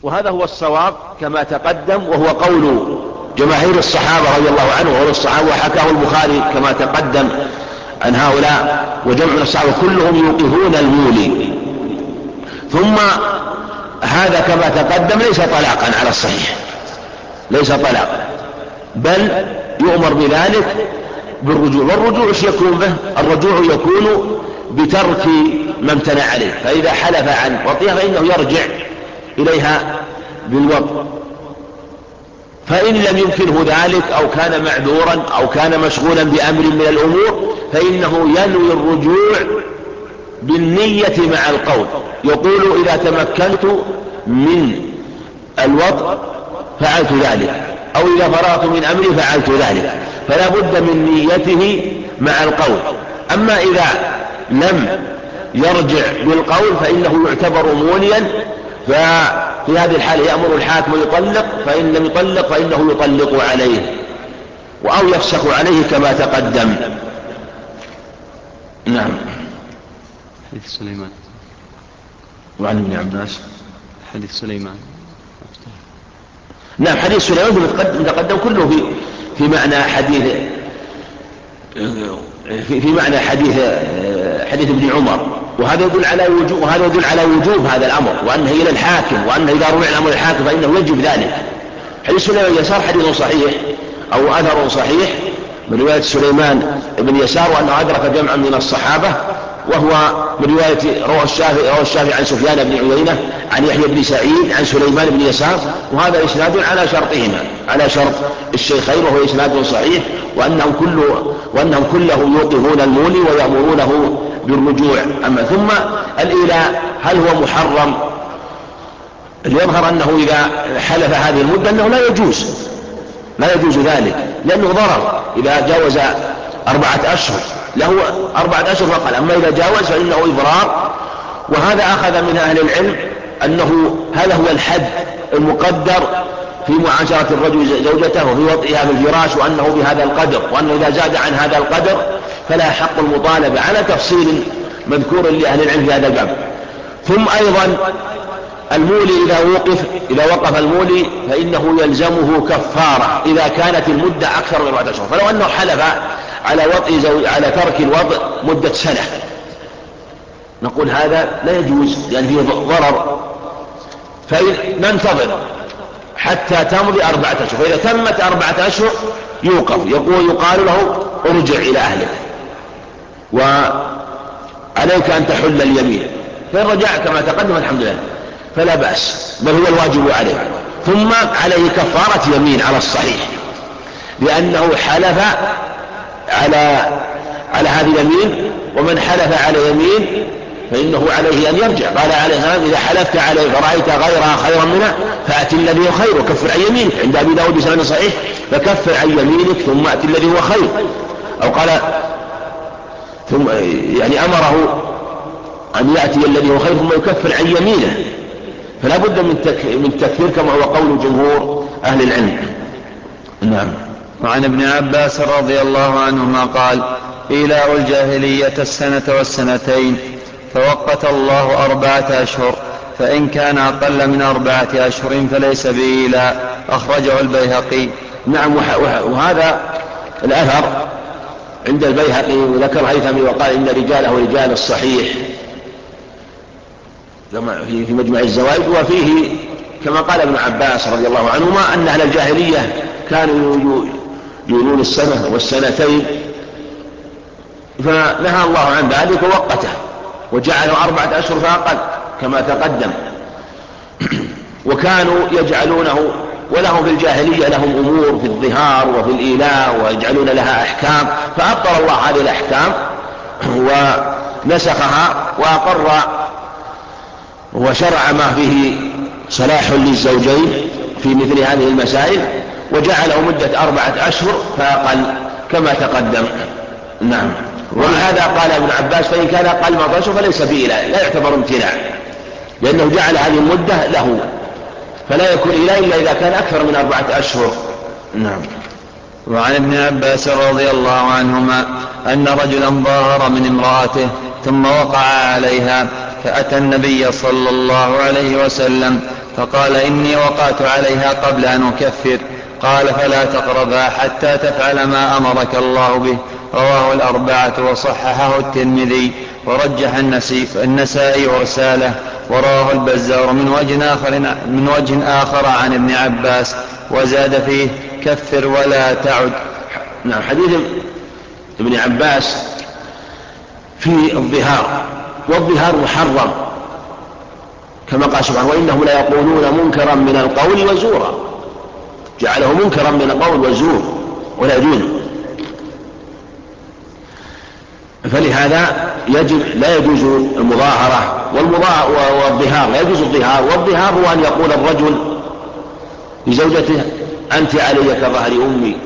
وهذا هو الصواب كما تقدم، وهو قول جماهير الصحابة رضي الله عنهم وغير الصحابة، وحكاه البخاري كما تقدم عن هؤلاء وجمع من الصحابة كلهم يوقفون المولي. ثم هذا كما تقدم ليس طلاقا على الصحيح، ليس طلاقا، بل يؤمر بذلك بالرجوع. والرجوع ايش يكون به؟ الرجوع يكون بترك ما امتنع عليه، فإذا حلف عن وطئها فإنه يرجع إليها بالوطء. فإن لم يمكنه ذلك أو كان معذورا أو كان مشغولا بأمر من الأمور فإنه ينوي الرجوع بالنية مع القول، يقول إذا تمكنت من الوطء فعلت ذلك، أو إذا فرغت من أمري فعلت ذلك، فلا بد من نيته مع القول. أما إذا لم يرجع بالقول فإنه يعتبر موليا، ففي هذه الحالة يأمر الحاكم يطلق، فإن لم يطلق فإنه يطلق عليه أو يفسخ عليه كما تقدم. نعم. حديث سليمان وعن ابن عباس حديث سليمان. نعم، حديث سليمان متقدم كله في معنى حديث في معنى حديث ابن عمر، وهذا يدل على وجوب هذا الأمر، وأنه إلى الحاكم، وأنه إذا روى الأمر الحاكم فإنه يجب ذلك. حديث سليمان بن يسار حديث صحيح أو أثر صحيح من رواية سليمان بن يسار، وأنه أدرك جمعا من الصحابة، وهو من رواية روى الشافعي عن سفيان بن عيينة عن يحيى بن سعيد عن سليمان بن يسار، وهذا إسناد على شرطهما، على شرط الشيخين، وهو إسناد صحيح، وأنهم كلهم يوقفون المولي ويأمرونه بالرجوع. أما ثم الإيلاء هل هو محرم؟ يظهر أنه إذا حلف هذه المدة أنه لا يجوز ذلك، لأنه ضرر. إذا جاوز 4 أشهر له 4 أشهر فقط، أما إذا جاوز فإنه إضرار. وهذا أخذ من أهل العلم أنه هذا هو الحد المقدر في معاشرة الرجل زوجته وفي وطئها بالفراش، وأنه بهذا القدر، وأنه إذا زاد عن هذا القدر فلا حق المطالبة، على تفصيل مذكور لأهل العلم في هذا الباب. ثم أيضا المولي إذا وقف المولي فإنه يلزمه كفارة إذا كانت المدة أكثر من 4 أشهر. فلو أنه حلف على ترك الوضع مدة سنة نقول هذا لا يجوز لأن فيه ضرر، فننتظر حتى تمضي 4 أشهر، فإذا تمت 4 أشهر يوقف، يقال له ارجع إلى أهلك وعليك أن تحل اليمين، فإن رجع كما تقدم الحمد لله فلا بأس، بل هو الواجب عليه. ثم عليه كفارة يمين على الصحيح، لأنه حلف على هذه اليمين، ومن حلف على يمين فإنه عليه أن يرجع. قال عليه السلام إذا حلفت عليه فرأيت غيرها خيرا منه فأت الذي هو خير وكفر عن يمينك، عند أبي داود بسند صحيح، فكفر عن يمينك ثم أت الذي هو خير، أو قال ثم يعني أمره أن يأتي الذي هو خير ثم يكفر عن يمينه، فلا بد من تكفير كما هو قول جمهور أهل العلم. نعم. وعن ابن عباس رضي الله عنهما قال إيلاء الجاهلية 1 والسنتين، فوقت الله 4 أشهر، فإن كان أقل من 4 أشهر فليس بإيلاء، أخرجه البيهقي. نعم. وهذا الأثر عند البيهقي، وذكر الهيثمي وقال إن رجاله رجال الصحيح في مجمع الزوائد، وفيه كما قال ابن عباس رضي الله عنهما أن أهل الجاهلية كانوا يولون 1 والسنتين، فنهى الله عن ذلك ووقته وجعله 4 أشهر فأقل كما تقدم. وكانوا يجعلونه، ولهم في الجاهلية لهم أمور في الظهار وفي الإيلاء ويجعلون لها أحكام، فأبطل الله هذه الأحكام ونسخها وأقر وشرع ما فيه صلاح للزوجين في مثل هذه المسائل، وجعله مدة 4 أشهر فأقل كما تقدم. نعم. ولهذا قال ابن عباس فإن كان أقل من 4 أشهر فليس بإيلاء، لا يعتبر امتناع، لأنه جعل هذه المدة له، فلا يكون إيلاء إلا إذا كان أكثر من 4 أشهر. نعم. وعن ابن عباس رضي الله عنهما أن رجلا ظاهر من امرأته ثم وقع عليها، فأتى النبي صلى الله عليه وسلم فقال إني وقعت عليها قبل أن أكفر. قال فلا تقربها حتى تفعل ما أمرك الله به. رواه الأربعة وصححه الترمذي ورجح النسائي إرساله. ورواه البزار من وجه آخر عن ابن عباس وزاد فيه كفر ولا تعد. نعم. حديث ابن عباس في الظهار، والظهار محرم كما قال سبحانه وإنهم لا يقولون منكرا من القول وزورا، جعله منكرا من القول والزور ولا يجوز. فلهذا لا يجوز المظاهرة والظهار، لا يجوز الظهار. والظهار هو أن يقول الرجل لزوجته أنت علي كظهر أمي،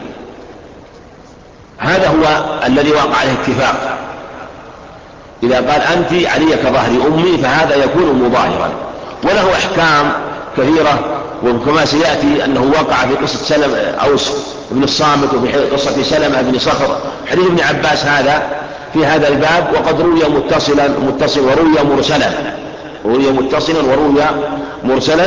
هذا هو الذي وقع عليه اتفاق. إذا قال أنت علي كظهر أمي فهذا يكون مظاهرا، وله أحكام كثيرة، وكما سيأتي أنه وقع في قصة سلمة أوس بن الصامت وفي قصة سلمة بن صخر. حديث ابن عباس هذا في هذا الباب، وقد روي متصلا وروي مرسلا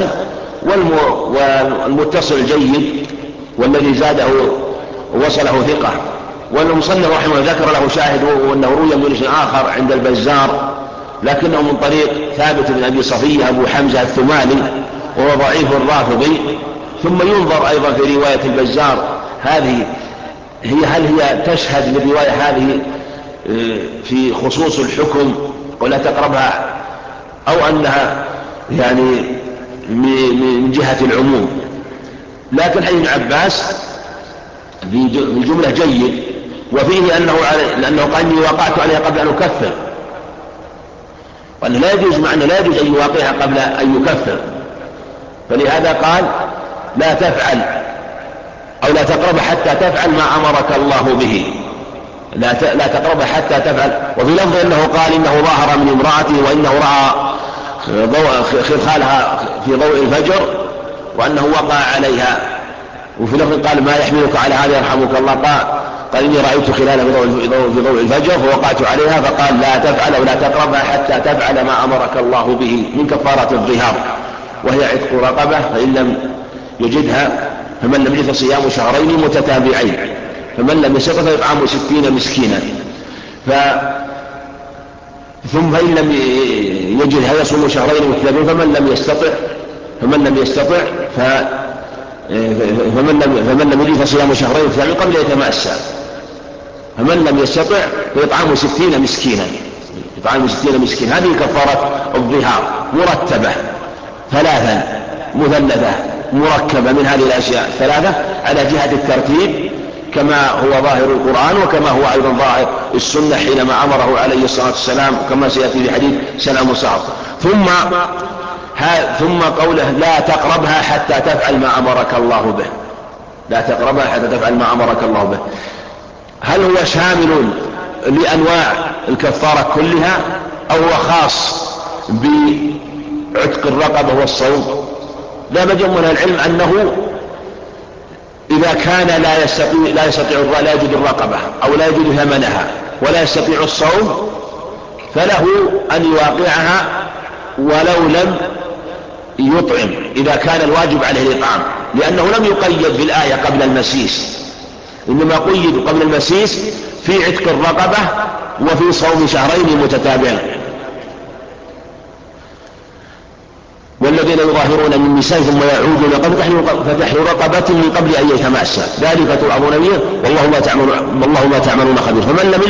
والمتصل جيد، والذي زاده ووصله ثقة. والمصنف رحمه الله ذكر له شاهد وأنه روي من وجه آخر عند البزار، لكنه من طريق ثابت بن أبي صفية أبو حمزة الثمالي، وهو ضعيف الرافضي. ثم ينظر أيضا في رواية البزار هذه هل هي تشهد للرواية هذه في خصوص الحكم ولا تقربها، أو أنها يعني من جهة العموم. لكن حديث ابن عباس في جملة جيد، وفيه لأنه قال إني وقعت عليها قبل أن أكفر، وأنه لا يجوز أن يواقعها قبل أن يكفر. فلهذا قال لا تفعل أو لا تقرب حتى تفعل ما أمرك الله به، لا تقرب حتى تفعل. وفي لفظ أنه قال إنه ظاهر من امرأته وإنه رأى خلخالها في ضوء الفجر وأنه وقع عليها. وفي لفظ قال ما يحملك على هذا يرحمك الله، قال إني رأيت خلالها في ضوء الفجر فوقعت عليها، فقال لا تفعل أو لا تقربها حتى تفعل ما أمرك الله به من كفارة الظهار، وهي عتق رقبة، فإن لم يجدها فمن لم يجد صيام شهرين متتابعين، فمن لم يستطع فيطعم 60 مسكينا. ثم فإن لم يجدها يصوم شهرين متتابعين، فمن لم يستطع فمن لم يجد صيام شهرين متتابعين قبل يتماسى، فمن لم يستطع فيطعم 60 مسكينا. هذه كفارة الظهار مرتبة ثلاثا مثلثة مركبة من هذه الأشياء الثلاثة على جهة الترتيب، كما هو ظاهر القرآن وكما هو أيضا ظاهر السنة حينما أمره عليه الصلاة والسلام، كما سيأتي في حديث سلام مصعب. ثم قوله لا تقربها حتى تفعل ما أمرك الله به، لا تقربها حتى تفعل ما أمرك الله به. هل هو شامل لأنواع الكفارة كلها أو هو خاص بعتق الرقبة والصوم؟ لا بد من العلم أنه إذا كان لا يجد الرقبة أو لا يجد ثمنها ولا يستطيع الصوم فله أن يواقعها ولو لم يطعم، إذا كان الواجب عليه الإطعام، لأنه لم يقيد بالآية قبل المسيس، إنما قيد قبل المسيس في عتق الرقبة وفي صوم شهرين متتابعين. والذين يظاهرون من نسائهم ثم يعودون فتحرير رقبة من قبل أن يتماسى، ذلك توعظون به والله ما تعملون خبير. فمن لم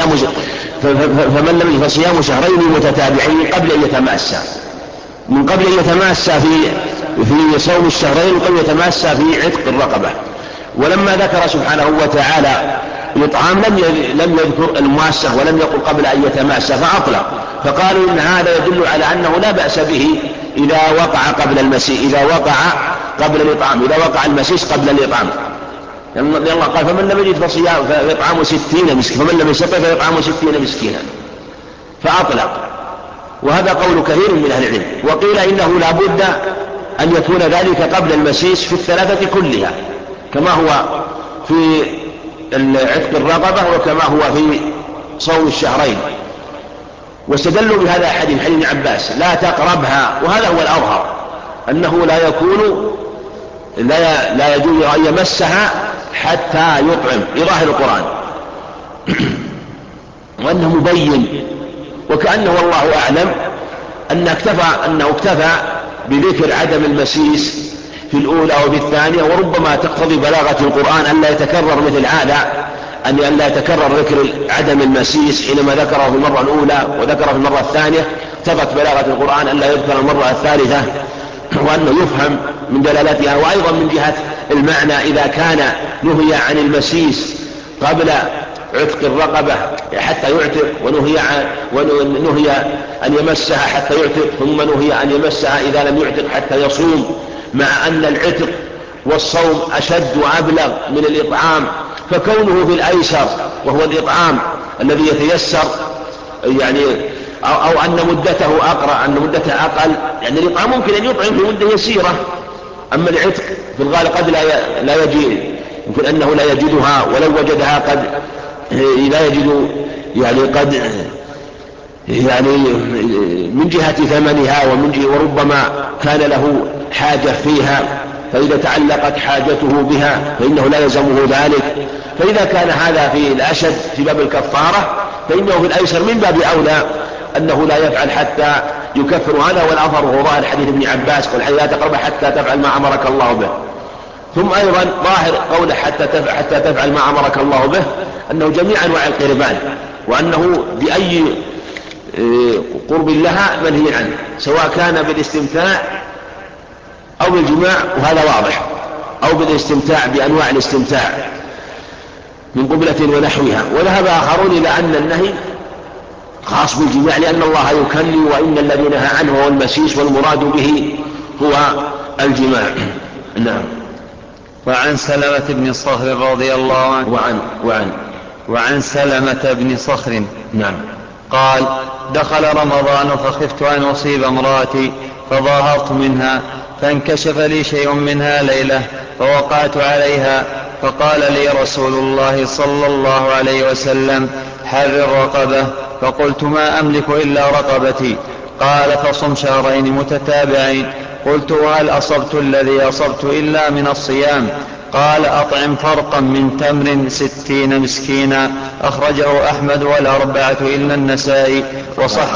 يجد فصيام شهرين متتابعين قبل أن يتماسى، من قبل أن يتماسى في صوم الشهرين وقبل يتماسى في عتق الرقبة. ولما ذكر سبحانه وتعالى الإطعام لم يذكر المماسة ولم يقل قبل أن يتماسى فأطلق، فقالوا إن هذا يدل على أنه لا بأس به إذا وقع قبل المسيس، إذا وقع قبل الإطعام، إذا وقع المسيس قبل الإطعام، لأن الله قال فمن لم يجد فيطعم 60 مسكينا، فمن لم يستطع فيطعم 60 مسكينا، فأطلق. وهذا قول كثير من أهل العلم. وقيل إنه لا بد أن يكون ذلك قبل المسيس في الثلاثة كلها، كما هو في عتق الرقبة وكما هو في صوم الشهرين. واستدلوا بهذا حديث ابن عباس لا تقربها، وهذا هو الأظهر أنه لا يجوز أن يمسها حتى يطعم يظاهر القرآن وأنه مبين، وكأنه والله أعلم أنه اكتفى بذكر عدم المسيس في الأولى وفي الثانية، وربما تقتضي بلاغة القرآن أن لا يتكرر مثل هذا، أن لا يتكرر ذكر عدم المسيس حينما ذكره في المرة الأولى وذكره في المرة الثانية، اقتضت بلاغة القرآن أن لا يذكر المرة الثالثة، وأنه يفهم من دلالتها. وأيضا من جهة المعنى إذا كان نهي عن المسيس قبل عتق الرقبة حتى يعتق، ونهي أن يمسها حتى يعتق، ثم نهي أن يمسها إذا لم يعتق حتى يصوم، مع أن العتق والصوم أشد وأبلغ من الإطعام، فكونه في الأيسر وهو الإطعام الذي يتيسر يعني أو أن مدته أقل، يعني الإطعام ممكن أن يطعم في مدة يسيرة، أما العتق في الغالب قد لا يجد، يمكن أنه لا يجدها، ولو وجدها قد لا يجد يعني من جهة ثمنها وربما كان له حاجة فيها، فإذا تعلقت حاجته بها فإنه لا يلزمه ذلك. فإذا كان هذا في الأشد في باب الكفارة، فإنه في الأيسر من باب أولى أنه لا يفعل حتى يكفر. هذا والأظهر هو ظاهر حديث ابن عباس قال لا تقرب حتى تفعل ما أمرك الله به. ثم أيضا ظاهر قوله حتى تفعل ما أمرك الله به أنه جميع أنواع القربان، وأنه بأي قرب لها منهي عنه، سواء كان بالاستمتاع أو بالجماع، وهذا واضح، أو بالاستمتاع بأنواع الاستمتاع من قبلة ونحوها. وذهب آخرون إلى أن النهي خاص بالجماع، لأن الله يكني وإن الذي نهى عنه هو المسيس، والمراد به هو الجماع. نعم. وعن سلمة بن صخر رضي الله عنه وعن سلمة بن صخر نعم قال دخل رمضان فخفت أن أصيب امرأتي فظاهرت منها، فانكشف لي شيء منها ليلة فوقعت عليها، فقال لي رسول الله صلى الله عليه وسلم حرر رقبة، فقلت ما أملك إلا رقبتي، قال فصم شهرين متتابعين، قلت وهل أصبت الذي أصبت إلا من الصيام؟ قال أطعم فرقا من تمر 60 مسكينا، أخرجه أحمد والأربعة إلا النسائي وصح.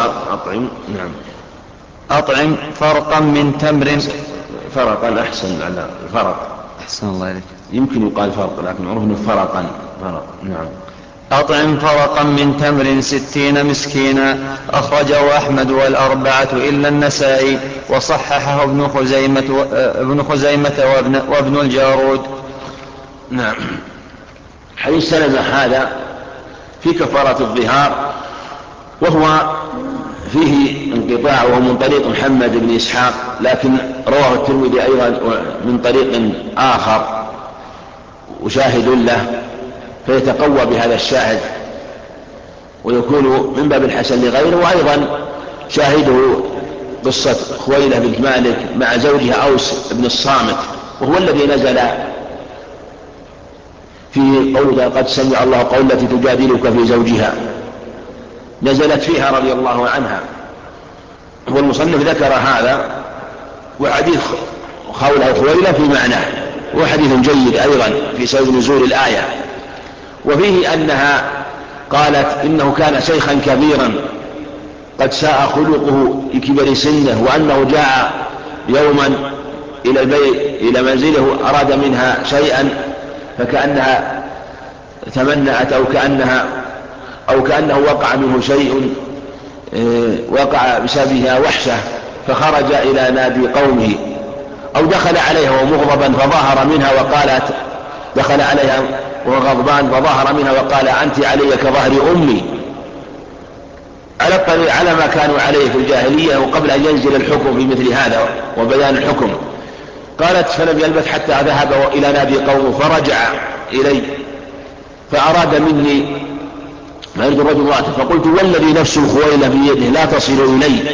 أطعم فرقا من تمر، فرقا أحسن على الفرق، أحسن الله إليك، يمكن يقال فرق لكن معروف انه فرق. نعم. أطعم فرقا من تمر 60 مسكينا، أخرجه أحمد والأربعة إلا النسائي وصححه ابن خزيمة وابن الجارود. نعم. حديث سلمة هذا في كفارة الظهار، وهو فيه انقطاع، وهو من طريق محمد بن إسحاق، لكن رواه الترمذي أيضا من طريق آخر وشاهد له، فيتقوى بهذا الشاهد ويكون من باب الحسن لغيره. وأيضا شاهده قصة خويلة بنت مالك مع زوجها أوس بن الصامت، وهو الذي نزل في قوله قد سمع الله قول التي تجادلك في زوجها، نزلت فيها رضي الله عنها. والمصنف ذكر هذا وحديث خويلة في معناه، وحديث جيد أيضا في سبب نزول الآية. وفيه أنها قالت إنه كان شيخا كبيرا قد ساء خلقه لكبر سنه، وأنه جاء يوما إلى البيت إلى منزله أراد منها شيئا فكأنها تمنعت أو كأنه وقع منه شيء، وقع بسببها وحشة، فخرج إلى نادي قومه أو دخل عليها ومغضبا فظاهر منها وقالت، دخل عليها وغضبان فظاهر منها وقال أنت علي كظهر أمي، على ما كانوا عليه في الجاهلية وقبل أن ينزل الحكم في مثل هذا وبيان الحكم. قالت فلم يلبث حتى ذهب إلى نادي قومه فرجع إلي فأراد مني ما يريد الرجل امرأته، فقلت والذي نفس خويلة بيده لا تصل إلي،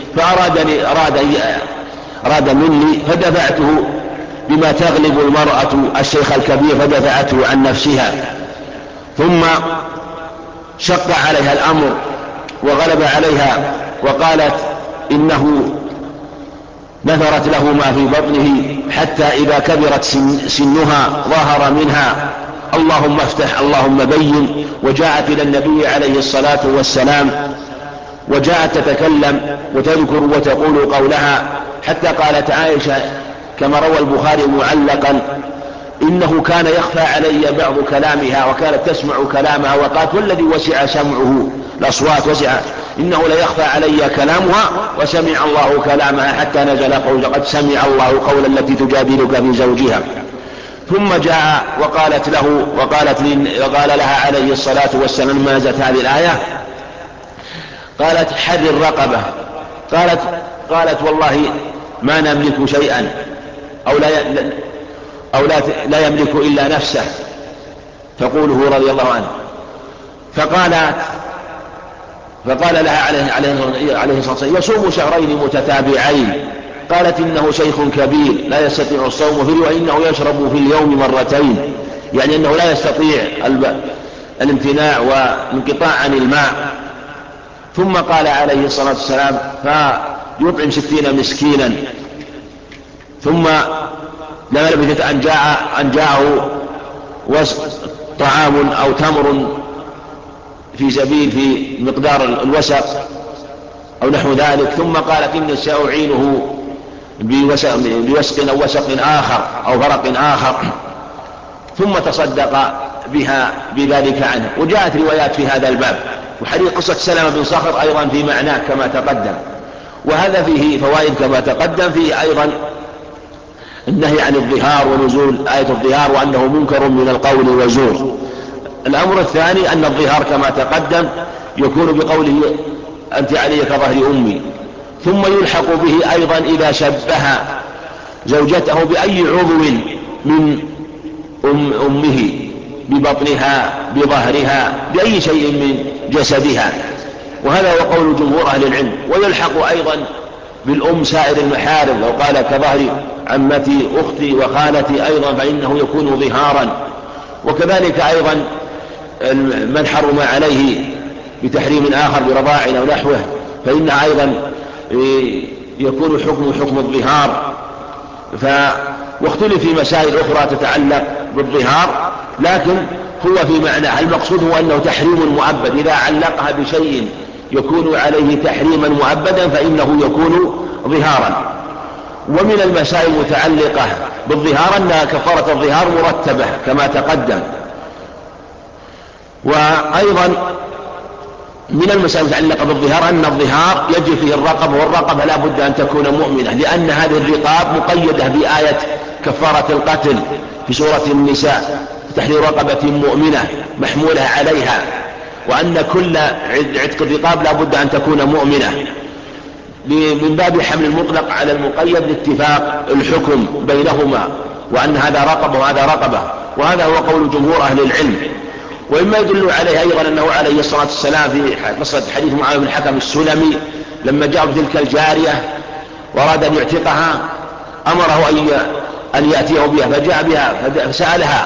أراد مني فدفعته بما تغلب المرأة الشيخ الكبير، فدفعته عن نفسها، ثم شق عليها الأمر وغلب عليها وقالت إنه نثرت له ما في بطنه حتى إذا كبرت سنها ظهر منها اللهم افتح اللهم بين. وجاءت إلى النبي عليه الصلاة والسلام وجاءت تتكلم وتذكر وتقول قولها، حتى قالت عائشة كما روى البخاري معلقا إنه كان يخفى علي بعض كلامها وكانت تسمع كلامها، وقالت والذي وسع سمعه الأصوات وسع إنه ليخفى علي كلامها وسمع الله كلامها، حتى نزل قول قد سمع الله قول التي تجادلك في زوجها. ثم جاء وقالت له وقال لها عليه الصلاة والسلام لما نزلت هذه الآية قالت حرر الرقبة. قالت والله ما نملك شيئا أو لا يملك إلا نفسه تقوله رضي الله عنه. فقال لها عليه الصلاة والسلام يصوم شهرين متتابعين. قالت إنه شيخ كبير لا يستطيع الصوم في اليوم، إنه يشرب في اليوم مرتين، يعني أنه لا يستطيع الامتناع والانقطاع عن الماء. ثم قال عليه الصلاة والسلام فيطعم 60 مسكينا. ثم لما لبثت أن جاءه طعام أو تمر في زبيب في مقدار الوسق أو نحو ذلك، ثم قالت إني سأعينه بوسق أو وسق آخر أو فرق آخر، ثم تصدق بها بذلك عنه. وجاءت روايات في هذا الباب، وحديث قصة سلمة بن صخر أيضا في معناه كما تقدم. وهذا فيه فوائد كما تقدم، فيه أيضا النهي عن الظهار ونزول آية الظهار وأنه منكر من القول وزور. الأمر الثاني أن الظهار كما تقدم يكون بقوله أنت علي كظهر أمي، ثم يلحق به أيضا إذا شبه زوجته بأي عضو من أمه، ببطنها بظهرها بأي شيء من جسدها، وهذا هو قول جمهور أهل العلم. ويلحق أيضا بالأم سائر المحارم، لو قال كظهر عمتي أختي وخالتي أيضا فإنه يكون ظهارا. وكذلك أيضا من حرم عليه بتحريم آخر برضاع أو نحوه فإنه أيضا يكون حكم الظهار. واختلف في مسائل أخرى تتعلق بالظهار، لكن هو في معناه المقصود هو أنه تحريم مؤبد، إذا علقها بشيء يكون عليه تحريما مؤبدا فإنه يكون ظهارا. ومن المسائل المتعلقة بالظهار أن كفارة الظهار مرتبة كما تقدم. وأيضا من المسائل المتعلقة بالظهار أن الظهار يجب فيه الرقبة، والرقبة لا بد أن تكون مؤمنة، لأن هذه الرقاب مقيدة بآية كفارة القتل في سورة النساء، تحرير رقبة مؤمنة محمولة عليها، وأن كل عتق الرقاب لا بد أن تكون مؤمنة، من باب حمل المطلق على المقيد لاتفاق الحكم بينهما، وأن هذا رقبة وهذا رقبة. وهذا هو قول جمهور أهل العلم. وإما يدل عليه أيضا أنه عليه الصلاة والسلام في قصة حديث معاوية بن الحكم السلمي لما جاء بتلك الجارية وأراد أن يعتقها أمره أن يأتيه بها، فجاء بها فسألها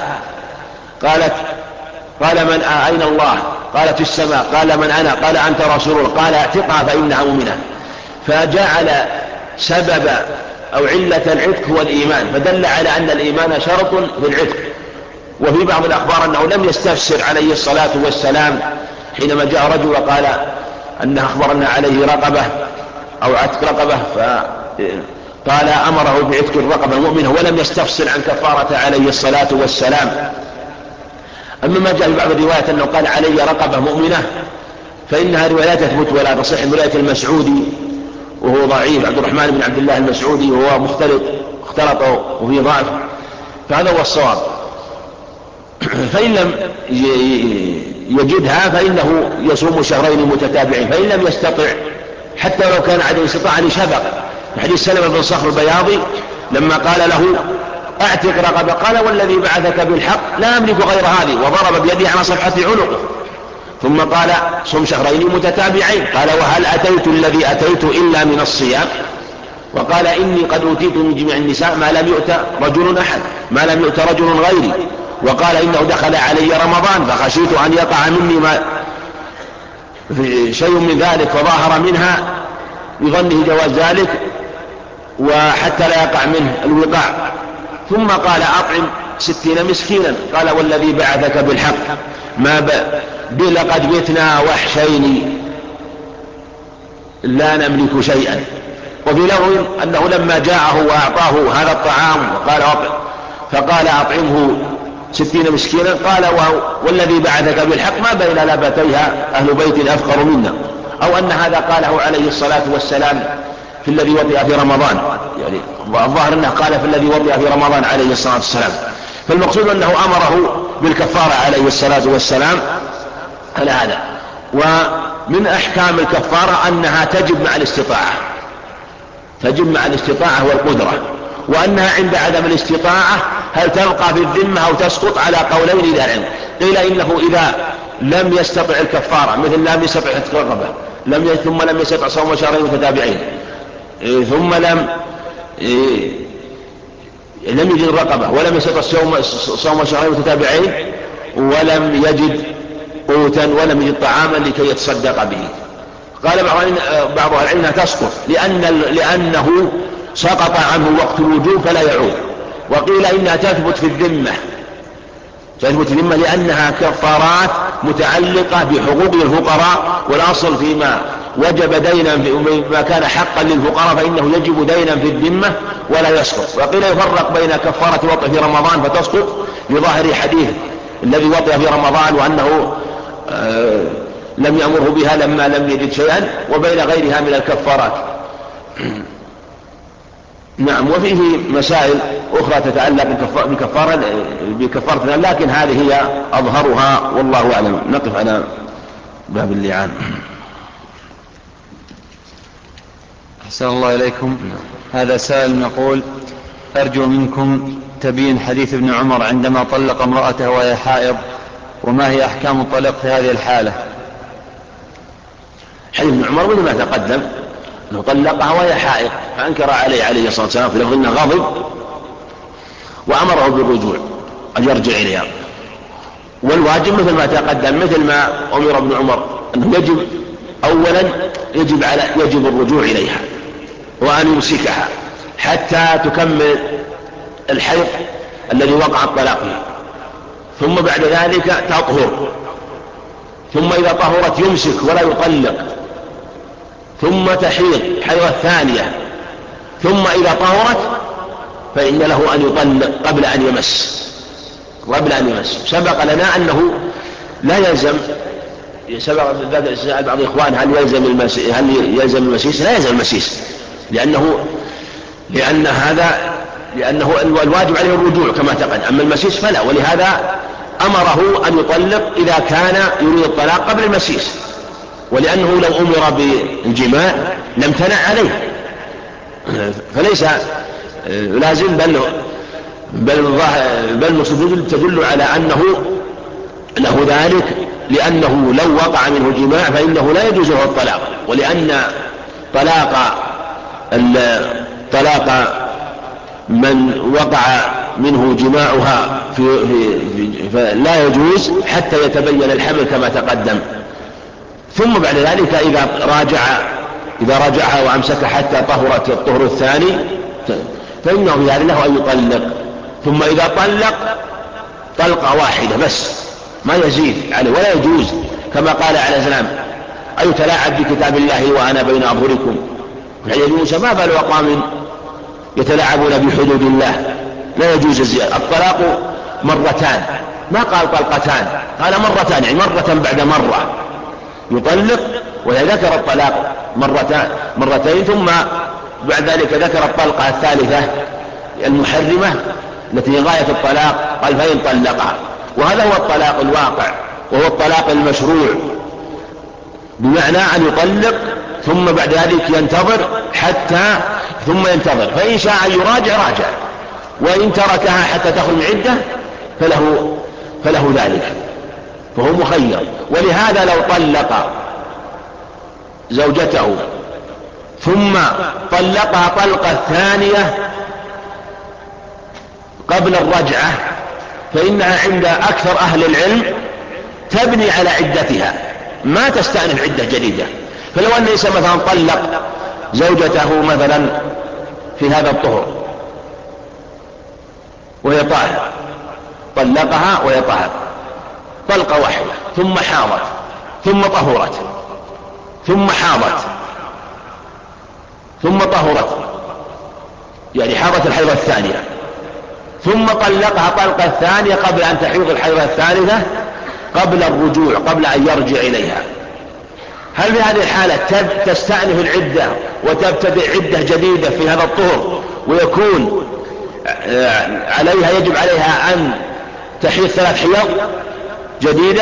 قال من أين الله؟ قالت في السماء. قال من أنا؟ قال أنت رسول الله. قال اعتقها فإنها مؤمنة. فجعل سبب أو علة العتق هو الإيمان، فدل على أن الإيمان شرط في العتق. وفي بعض الأخبار أنه لم يستفسر عليه الصلاة والسلام حينما جاء رجل وقال أنه أخبر أن عليه رقبة أو عتق رقبة، فقال أمره بعتق الرقبة المؤمنة ولم يستفسر عن كفارة عليه الصلاة والسلام. أما ما جاء في بعض الروايات أنه قال علي رقبة مؤمنة فإنها روايات تثبت ولا تصح، من رواية المسعودي وهو ضعيف، عبد الرحمن بن عبد الله المسعودي، وهو اختلط وفيه ضعف، فهذا هو الصواب. فإن لم يجدها فإنه يصوم شهرين متتابعين، فإن لم يستطع حتى لو كان عدم استطاع لشفق. حديث سلمة بن صخر البياضي لما قال له اعتق رقبة قال والذي بعثك بالحق لا أملك غير هذه، وضرب بيده على صفحة عنقه. ثم قال صم شهرين متتابعين. قال وهل أتيت الذي أتيت إلا من الصيام؟ وقال إني قد أوتيت من جميع النساء ما لم يؤت رجل أحد، ما لم يؤت رجل غيري. وقال إنه دخل علي رمضان فخشيت أن يقع مني شيء من ذلك، فظاهر منها بظنه جواز ذلك وحتى لا يقع منه الوقاع. ثم قال أطعم 60 مسكينا. قال والذي بعثك بالحق ما لقد بتنا وحشين لا نملك شيئا. وفي لفظ أنه لما جاءه وأعطاه هذا الطعام فقال أطعمه 60 مسكينا. قال والذي بعثك بالحق ما بين لابتيها أهل بيت أفقر منا. أو أن هذا قاله عليه الصلاة والسلام في الذي وطئ في رمضان، يعني الظاهر أنه قال في الذي وطئ في رمضان عليه الصلاة والسلام. فالمقصود أنه أمره بالكفارة عليه الصلاة والسلام على هذا. ومن أحكام الكفارة أنها تجب مع الاستطاعة، تجب مع الاستطاعة والقدرة، وأنها عند عدم الاستطاعة هل تبقى في الذمة أو تسقط على قولين للعلم. قيل إنه إذا لم يستطع الكفارة، مثل لم يستطع عتق رقبة، ثم لم يستطع صوم شهرين متتابعين، ثم لم يجد الرقبة، ولم يستطع صوم شهرين متتابعين، ولم يجد قوتا ولم يجد طعاما لكي يتصدق به. قال بعض أهل العلم تسقط لأنه سقط عنه وقت الوجوب فلا يعود. وقيل إنها تثبت في الذمة، تثبت في الذمة لأنها كفارات متعلقة بحقوق الفقراء، والأصل فيما وجب دينا ما كان حقا للفقراء فإنه يجب دينا في الذمة ولا يسقط. وقيل يفرق بين كفارة وطئ في رمضان فتسقط لظاهر حديث الذي وطئ في رمضان وأنه لم يأمره بها لما لم يجد شيئا، وبين غيرها من الكفارات. نعم. وفيه مسائل أخرى تتعلق بكفارة، لكن هذه هي أظهرها والله أعلم. نقف على باب اللعان. أحسن الله إليكم. هذا سائل يقول: أرجو منكم تبين حديث ابن عمر عندما طلق امرأته وهي حائض، وما هي أحكام الطلاق في هذه الحالة؟ حديث ابن عمر مثل ما تقدم أنه طلقها وهي حائض، فأنكر عليه الصلاة والسلام في لفظ أنه غضب وأمره بالرجوع أن يرجع إليها. والواجب مثل ما تقدم، مثل ما أمر ابن عمر أنه أولا يجب الرجوع إليها وأن يمسكها حتى تكمل الحيض الذي وقع الطلاق فيه، ثم بعد ذلك تطهر، ثم إذا طهرت يمسك ولا يطلق، ثم تحيض حيضة ثانية، ثم إذا طهرت فإن له أن يطلق قبل أن يمس. سبق لنا أنه لا يلزم، سبق بعض الإخوان هل يلزم المسيس؟ لا يلزم المسيس، لأنه الواجب عليه الرجوع كما تقدم. أما المسيس فلا، ولهذا أمره أن يطلق إذا كان يريد الطلاق قبل المسيس، ولأنه لو أمر بالجماع لم تنع عليه، فليس لازم، بل تدل على أنه له ذلك، لأنه لو وقع منه جماع فإنه لا يجوز له الطلاق، ولأن طلاق من وقع منه جماعها فلا يجوز حتى يتبين الحمل كما تقدم. ثم بعد ذلك إذا راجعها وأمسك حتى طهرت الطهر الثاني فإنه بهذا له أن يطلق، ثم إذا طلق طلقة واحدة بس ما يزيد عليه، ولا يجوز كما قال عليه السلام: أيتلاعب بكتاب الله وأنا بين أظهركم. يعني موسى ما بال أقوام يتلاعبون بحدود الله، لا يجوز الزيادة. الطلاق مرتان، ما قال طلقتان، قال مرتان، يعني مرة بعد مرة يطلق، وذكر الطلاق مرتين، ثم بعد ذلك ذكر الطلقة الثالثة المحرمة التي غاية الطلاق، قال فإن طلقها. وهذا هو الطلاق الواقع، وهو الطلاق المشروع، بمعنى أن يطلق ثم بعد ذلك ينتظر فإن شاء يراجع راجع، وإن تركها حتى تخرج عدة فله ذلك، فهو مخير. ولهذا لو طلق زوجته ثم طلقها طلقة ثانية قبل الرجعة فإنها عند أكثر أهل العلم تبني على عدتها، ما تستأنف عدة جديدة. فلو أن الإنسان مثلا طلق زوجته مثلا في هذا الطهر وهي طاهرة، طلقها وهي طاهرة طلقة واحدة، ثم حاضت، ثم طهرت، ثم حاضت، ثم طهرت، يعني حاضت الحيضة الثانية، ثم طلقها طلقة الثانية قبل أن تحيض الحيضة الثالثة، قبل الرجوع، قبل أن يرجع إليها. هل في هذه الحالة تستأنف العدة وتبتدئ عدة جديدة في هذا الطهر ويكون عليها يجب عليها أن تحيض 3 حيض جديدة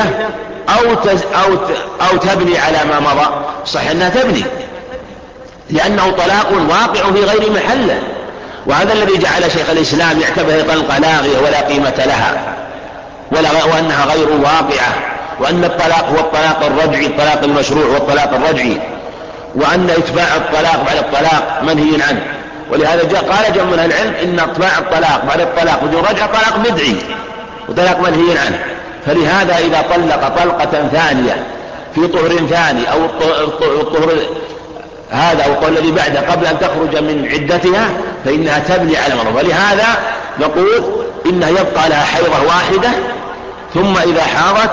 أو تبني على ما مضى؟ صح أنها تبني، لأنه طلاق واقع في غير محله، وهذا الذي جعل شيخ الإسلام يعتبر طلقة لاغية ولا قيمة لها وأنها غير واقعة، وأن الطلاق هو الطلاق الرجعي، الطلاق المشروع والطلاق الرجعي، وأن إتباع الطلاق بعد الطلاق منهي عنه. ولهذا قال جمع من العلم إن إتباع الطلاق بعد الطلاق بدون رجعة طلاق بدعي وطلاق منهي عنه. فلهذا إذا طلق طلقة ثانية في طهر ثاني أو الطهر هذا أو الطهر الذي بعده قبل أن تخرج من عدتها فإنها تبني على مرض. ولهذا نقول إنها يبقى لها حيضة واحدة، ثم إذا حاضت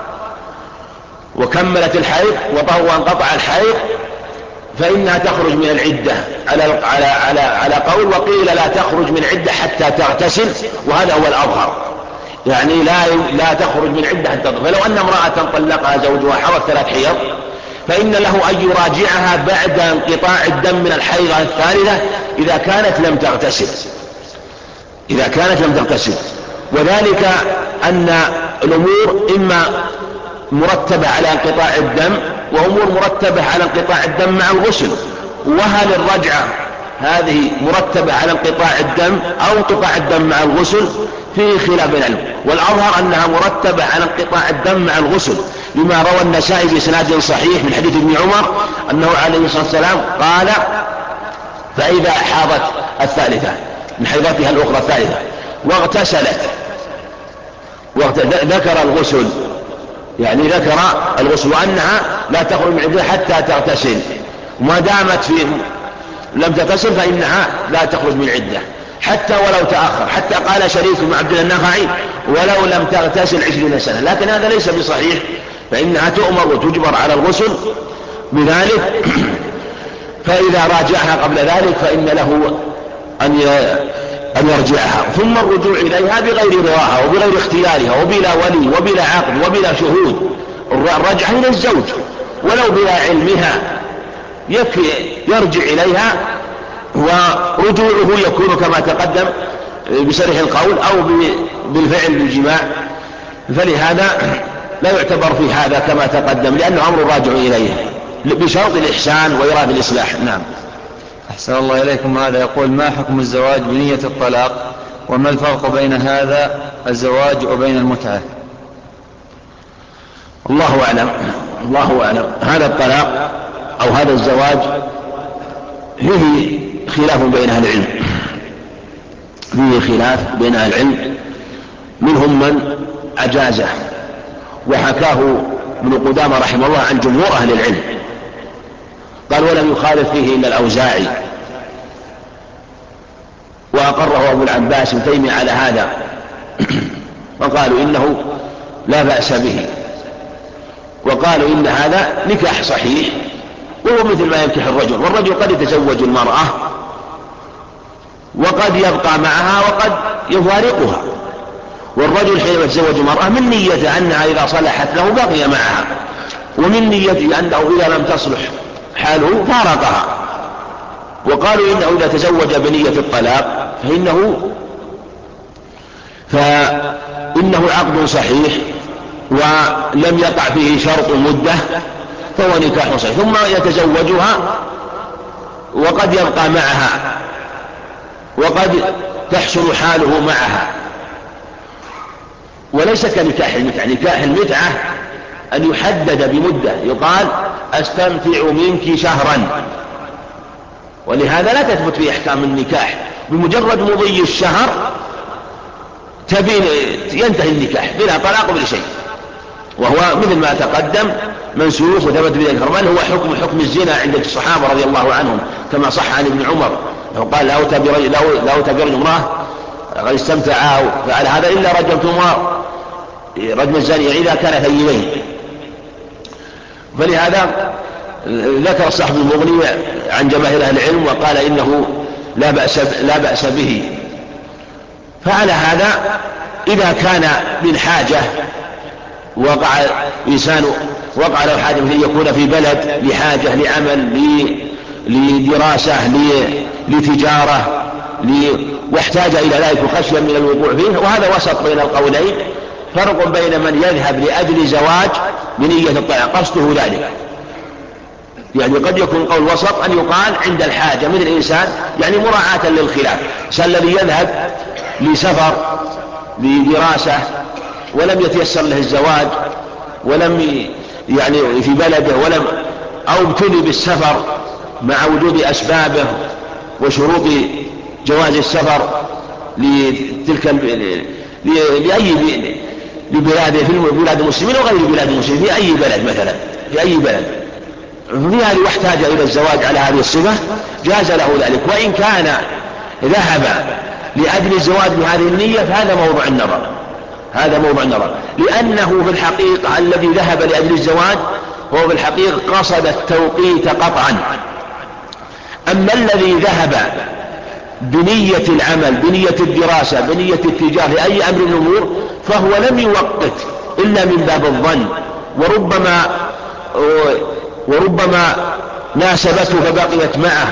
وكملت الحيض وانقطع الحيض فإنها تخرج من العدة على قول، وقيل لا تخرج من عدة حتى تغتسل، وهذا هو الأظهر، يعني لا تخرج من عدة حتى تغتسل. فلو أن امرأة طلقها زوجها حضت 3 حيض فإن له أن يراجعها بعد انقطاع الدم من الحيضة الثالثة إذا كانت لم تغتسل، وذلك أن الأمور إما مرتبة على انقطاع الدم وأمور مرتبة على انقطاع الدم مع الغسل. وهل الرجعة هذه مرتبة على انقطاع الدم أو انقطاع الدم مع الغسل؟ فيه خلاف بين العلم، والأظهر أنها مرتبة على انقطاع الدم مع الغسل، لما روى النسائي بإسناد صحيح من حديث ابن عمر أنه عليه الصلاة والسلام قال: فإذا حاضت الثالثة من حيضتها الأخرى الثالثة واغتسلت، ذكر الغسل، يعني ذكر الغسل وأنها لا تخرج من عدة حتى تغتسل، وما دامت لم تغتسل فإنها لا تخرج من عدة حتى ولو تأخر. حتى قال شريك بن عبد النخعي: ولو لم تغتسل 20 سنة. لكن هذا ليس بصحيح، فإنها تؤمر وتجبر على الغسل بذلك. فإذا راجعها قبل ذلك فإن له أن يرجعها، ثم الرجوع إليها بغير رضاها وبغير اختيارها وبلا ولي وبلا عقد وبلا شهود. الرجعة إلى الزوج ولو بلا علمها يكفي يرجع إليها، ورجوعه يكون كما تقدم بصريح القول أو بالفعل بالجماع. فلهذا لا يعتبر في هذا كما تقدم، لأنه أمر راجع إليه بشرط الإحسان وإرادة الإصلاح. نعم. أحسن الله إليكم. هذا يقول: ما حكم الزواج بنية الطلاق، وما الفرق بين هذا الزواج وبين المتعة؟ الله أعلم. هذا الطلاق أو هذا الزواج فيه خلاف بين أهل العلم، منهم من أجازه وحكاه ابن قدامة رحمه الله عن جمهور أهل العلم، قال: ولم يخالف فيه إلا الأوزاعي، وأقره أبو العباس ابن تيمية على هذا، وقالوا إنه لا بأس به، وقالوا إن هذا نكاح صحيح، وهو مثل ما ينكح الرجل، والرجل قد يتزوج المرأة وقد يبقى معها وقد يفارقها، والرجل حينما يتزوج المرأة من نيته أنها إذا صلحت له بقي معها، ومن نيته أنه إذا لم تصلح حاله فارقها. وقالوا إنه إذا تزوج بنية الطلاق فإنه عقد صحيح ولم يقع فيه شرط مدة، فهو نكاح صحيح، ثم يتزوجها وقد يبقى معها وقد تحسن حاله معها، وليس كنكاح المتعة. نكاح المتعة أن يحدد بمدة، يقال: أستمتع منك شهرا، ولهذا لا تثبت في أحكام النكاح، بمجرد مضي الشهر ينتهي النكاح بلا طلاق بلا شيء، وهو مثل ما تقدم منسوخ وثبت بذلك. من هو حكم الزنا عند الصحابة رضي الله عنهم كما صح عن ابن عمر فقال لا تبرج امرأة قد استمتع فعل هذا إلا رجمتموها رجم الزانية إذا كان ثيبين. فلهذا ذكر صاحب المغني عن جماهير أهل العلم وقال إنه لا بأس به. فعلى هذا إذا كان من حاجة وقع له حاجة مثل يكون في بلد لحاجة لعمل لدراسة لتجارة واحتاج إلى ذلك خشيا من الوقوع فيه، وهذا وسط بين القولين، فرق بين من يذهب لأجل زواج بنية الطاعة قصده ذلك، يعني قد يكون قول وسط أن يقال عند الحاجة من الإنسان يعني مراعاة للخلاف. الذي يذهب لسفر لدراسة ولم يتيسر له الزواج ولم يعني في بلده أو ابتلي بالسفر مع وجود أسبابه وشروط جواز السفر لبلاد في بلاد المسلمين وغير بلاد المسلمين في أي بلد مثلا في أي بلد في هذه واحتاج إلى الزواج على هذه الصفة جاز له ذلك. وإن كان ذهب لأجل الزواج بهذه النية فهذا موضع النظر، لأنه في الحقيقة الذي ذهب لأجل الزواج هو في الحقيقة قصد التوقيت قطعا. أما الذي ذهب بنية العمل بنية الدراسة بنية التجارة لأي أمر من الأمور فهو لم يوقت إلا من باب الظن، وربما ناسبته فبقيت معه،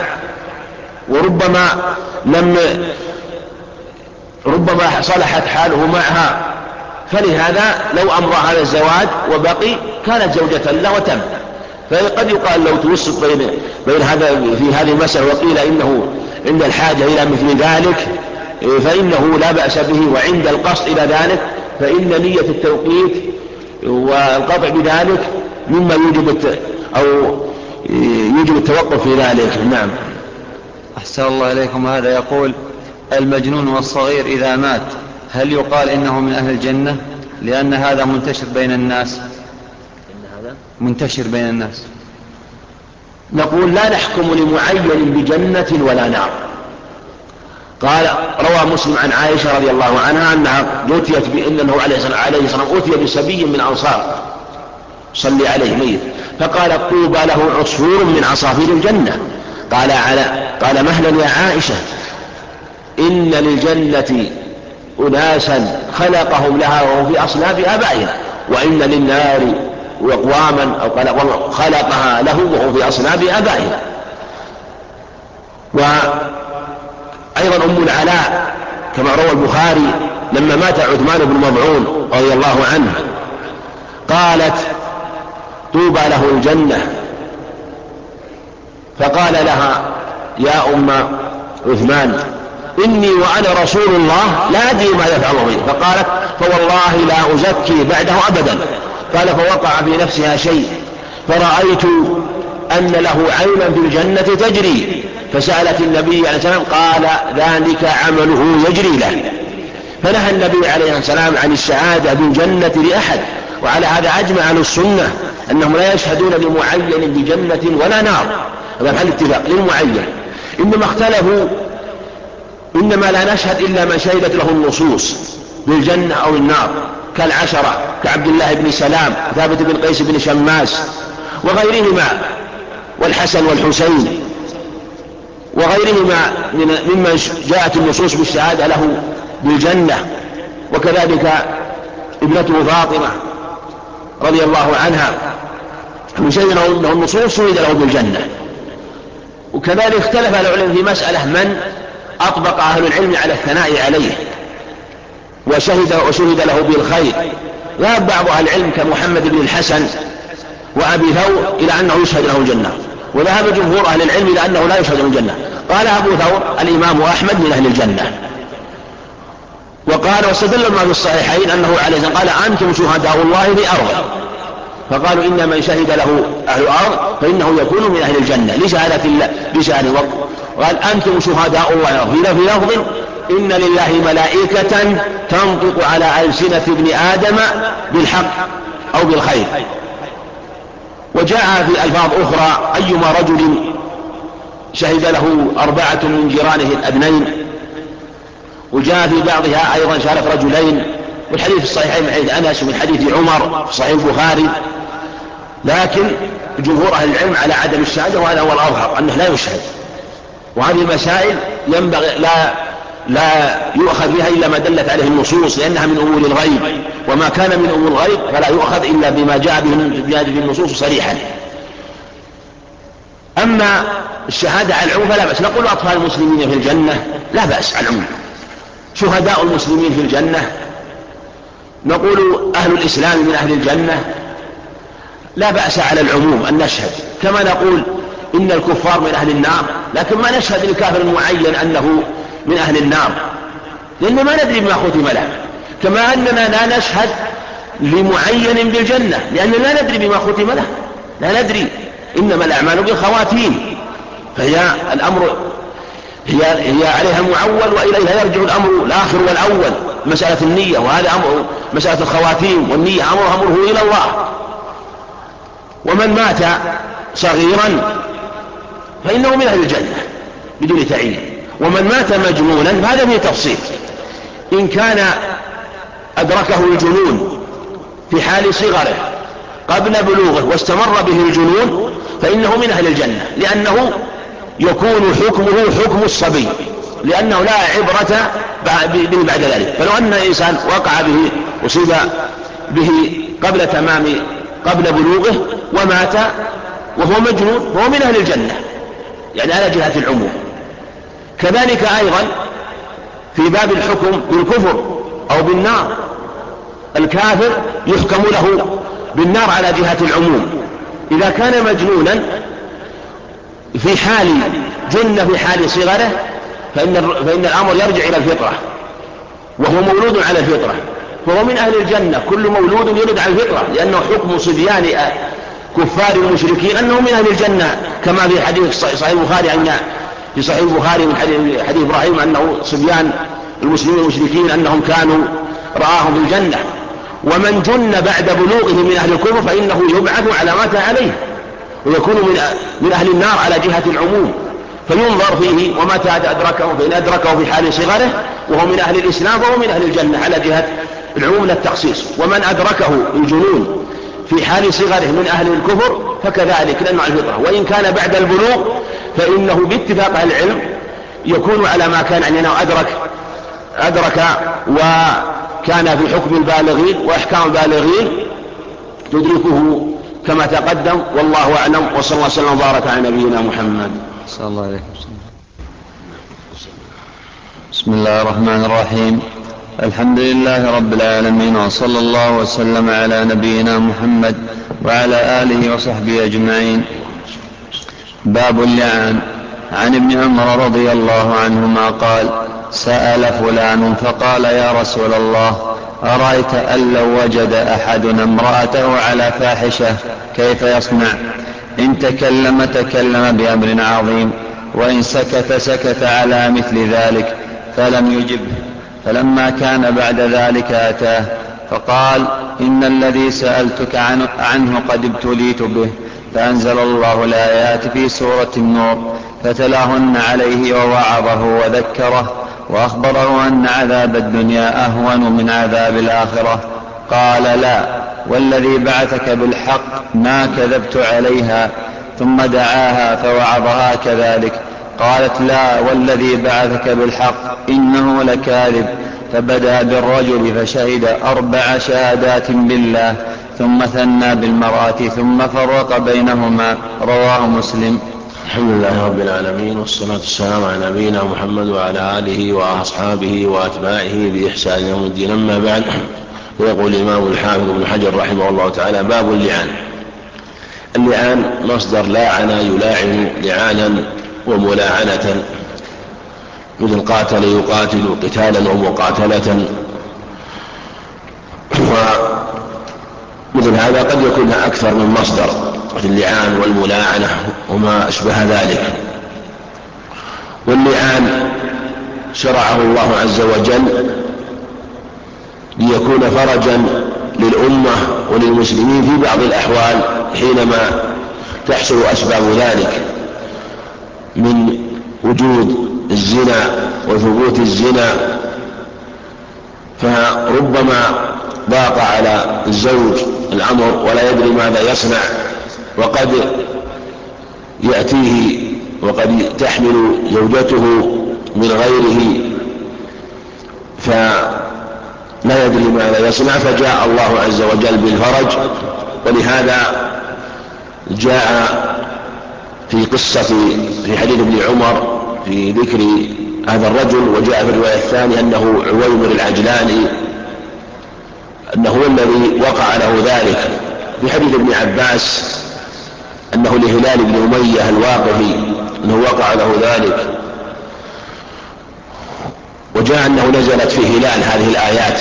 ربما صلحت حاله معها، فلهذا لو أمر هذا الزواج وبقي كانت زوجة له وتم. فقد يقال لو توسط بين هذا في هذه المسألة وقيل إنه عند الحاجة إلى مثل ذلك فإنه لا بأس به، وعند القصد إلى ذلك فإن نية التوقيت والقطع بذلك مما يوجب التوقف في ذلك. نعم. أحسن الله إليكم. هذا يقول: المجنون والصغير إذا مات هل يقال إنه من أهل الجنة؟ لأن هذا منتشر بين الناس. نقول لا نحكم لمعين بجنة ولا نار. قال روى مسلم عن عائشة رضي الله عنها أنها أتيت بأنه عليه الصلاة والسلام أتي بسبي من أنصار صلي عليه ميت، فقال: طوبى له عصفور من عصافير الجنة. قال مهلا يا عائشة، إن للجنة أناسا خلقهم لها وهم في أصلاب آبائهم، وإن للنار وأقواما أو خلقها لهم وهم في أصلاب آبائهم. وأيضا أم العلاء كما روى البخاري لما مات عثمان بن مظعون رضي الله عنه قالت: طوبى له الجنة، فقال لها: يا أم عثمان إني وأنا رسول الله لا أدري ما يفعل بي. فقالت: فوالله لا أزكي بعده أبدا. قال: فوقع في نفسها شيء فرأيت أن له عينا في الجنة تجري، فسألت النبي عليه السلام قال: ذلك عمله يجري له. فنهى النبي عليه السلام عن الشهادة بالجنة لأحد. وعلى هذا أجمع أهل السنة أنهم لا يشهدون لمعين بجنة ولا نار، هذا محل اتفاق للمعين. إنما اختلفوا إنما لا نشهد إلا من شهدت له النصوص بالجنة أو النار كالعشرة كعبد الله بن سلام ثابت بن قيس بن شماس وغيرهما، والحسن والحسين وغيرهما ممن جاءت النصوص بالشهادة له بالجنة، وكذلك ابنته فاطمة رضي الله عنها من شهد له النصوص شهد له بالجنة. وكذلك اختلف العلماء في مسألة من أطبق أهل العلم على الثناء عليه وشهد له بالخير. ذهب بعض أهل العلم كمحمد بن الحسن وأبي ثور إلى أنه يشهد له الجنة، وذهب جمهور أهل العلم إلى أنه لا يشهد له الجنة. قال أبو ثور الإمام أحمد من أهل الجنة. وقال واستدل ما في الصحيحين أنه عليه السلام قال: أنتم شهداء الله في أرضه، فقالوا إن من شهد له أهل الأرض فإنه يكون من أهل الجنة لشهادة الله بشهادة الوقت. قال: أنتم شهداء الله في لفظ: إن لله ملائكة تنطق على ألسنة ابن آدم بالحق أو بالخير. وجاء في ألفاظ أخرى: أيما رجل شهد له 4 من جيرانه الأدنين، وجاء في بعضها أيضا شارك رجلين، والحديث في الصحيحين من حديث أنس ومن حديث عمر في صحيح البخاري. لكن جمهور أهل العلم على عدم الشهادة، وهذا هو الأظهر أنه لا يشهد. وهذه المسائل ينبغي لا يؤخذ بها إلا ما دلت عليه النصوص، لأنها من أمور الغيب، وما كان من أمور الغيب فلا يؤخذ إلا بما جاء به النصوص صريحا. أما الشهادة على العموم فلا بأس. نقول أطفال المسلمين في الجنة لا بأس على العموم، شهداء المسلمين في الجنة، نقول أهل الإسلام من أهل الجنة، لا بأس على العموم أن نشهد. كما نقول إن الكفار من أهل النار، لكن ما نشهد للكافر المعين أنه من أهل النار، لأن ما ندري بما ختم له. كما أننا لا نشهد لمعين بالجنة، لأننا لا ندري بما ختم له، لا ندري، إنما الأعمال بالخواتيم. فهي الأمر هي عليها المعول وإليها يرجع الأمر الآخر والأول، مسألة النية، وهذا أمر مسألة الخواتيم، والنية أمره إلى الله. ومن مات صغيرا فإنه من أهل الجنة بدون تعيين، ومن مات مجنونا فهذا فيه تفصيل. إن كان أدركه الجنون في حال صغره قبل بلوغه واستمر به الجنون فإنه من أهل الجنة، لأنه يكون حكمه حكم الصبي، لأنه لا عبرة به بعد ذلك. فلو أن إنسان وقع به أصيب به قبل بلوغه ومات وهو مجنون فهو من أهل الجنة، يعني على جهة العموم. كذلك أيضا في باب الحكم بالكفر أو بالنار، الكافر يحكم له بالنار على جهة العموم إذا كان مجنونا في حال جن في حال صغره، فإن الأمر يرجع إلى الفطرة، وهو مولود على الفطرة، فهو من أهل الجنة. كل مولود يولد على الفطرة، لأنه حكم صبيان كفار المشركين أنه من أهل الجنة، كما في حديث صحيح البخاري في صحيح البخاري من حديث إبراهيم أنه صبيان المسلمين المشركين أنهم كانوا رآهم في الجنة. ومن جن بعد بلوغه من أهل الكفر فإنه يبعث على ما كان عليه، ويكون من أهل النار على جهة العموم، فينظر فيه ومتى أدركه، فإن أدركه في حال صغره وهو من أهل الإسلام فهو من أهل الجنة على جهة العموم لا التخصيص. ومن أدركه الجنون في حال صغره من أهل الكفر فكذلك لأنه على الفطرة. وإن كان بعد البلوغ فإنه باتفاق أهل العلم يكون على ما كان، أنه أدرك وكان في حكم البالغين وأحكام البالغين تدركه كما تقدم، والله أعلم، وصلى الله وسلم وبارك على نبينا محمد صلى الله عليه وسلم. بسم الله الرحمن الرحيم، الحمد لله رب العالمين، وصلى الله وسلم على نبينا محمد وعلى آله وصحبه أجمعين. باب اللعان. عن ابن عمر رضي الله عنهما قال: سأل فلان فقال: يا رسول الله، أرأيت أن لو وجد أحدنا امرأته على فاحشة كيف يصنع؟ إن تكلم بأمر عظيم، وإن سكت على مثل ذلك، فلم يجبه. فلما كان بعد ذلك أتاه فقال: إن الذي سألتك عنه قد ابتليت به. فأنزل الله الآيات في سورة النور فتلاهن عليه ووعظه وذكره وأخبره أن عذاب الدنيا أهون من عذاب الآخرة. قال: لا، والذي بعثك بالحق ما كذبت عليها. ثم دعاها فوعظها كذلك. قالت: لا، والذي بعثك بالحق إنه لكاذب. فبدأ بالرجل فشهد 4 شهادات بالله، ثم ثنى بالمرأة، ثم فرق بينهما. رواه مسلم. الحمد لله رب العالمين، والصلاة والسلام على نبينا محمد وعلى آله وأصحابه وأتباعه بإحسان يوم الدين. أما بعد، ويقول الإمام الحافظ ابن حجر رحمه الله تعالى: باب اللعان. اللعان مصدر لاعن يلاعن لعانا وملاعنة، مثل قاتل يقاتل قتالا ومقاتلة، ومثل هذا قد يكون أكثر من مصدر، مثل اللعان والملاعنة وما أشبه ذلك. واللعان شرعه الله عز وجل ليكون فرجا للأمة وللمسلمين في بعض الأحوال حينما تحصل أسباب ذلك. من وجود الزنا وثبوت الزنا، فربما ضاق على الزوج الأمر ولا يدري ماذا يصنع، وقد يأتيه وقد تحمل زوجته من غيره فلا يدري ماذا يصنع، فجاء الله عز وجل بالفرج. ولهذا جاء في حديث ابن عمر في ذكر هذا الرجل، وجاء في الرواية الثانية أنه عويمر العجلاني أنه هو الذي وقع له ذلك. في حديث ابن عباس أنه لهلال بن أمية الواقفي أنه وقع له ذلك. وجاء أنه نزلت في هلال هذه الآيات: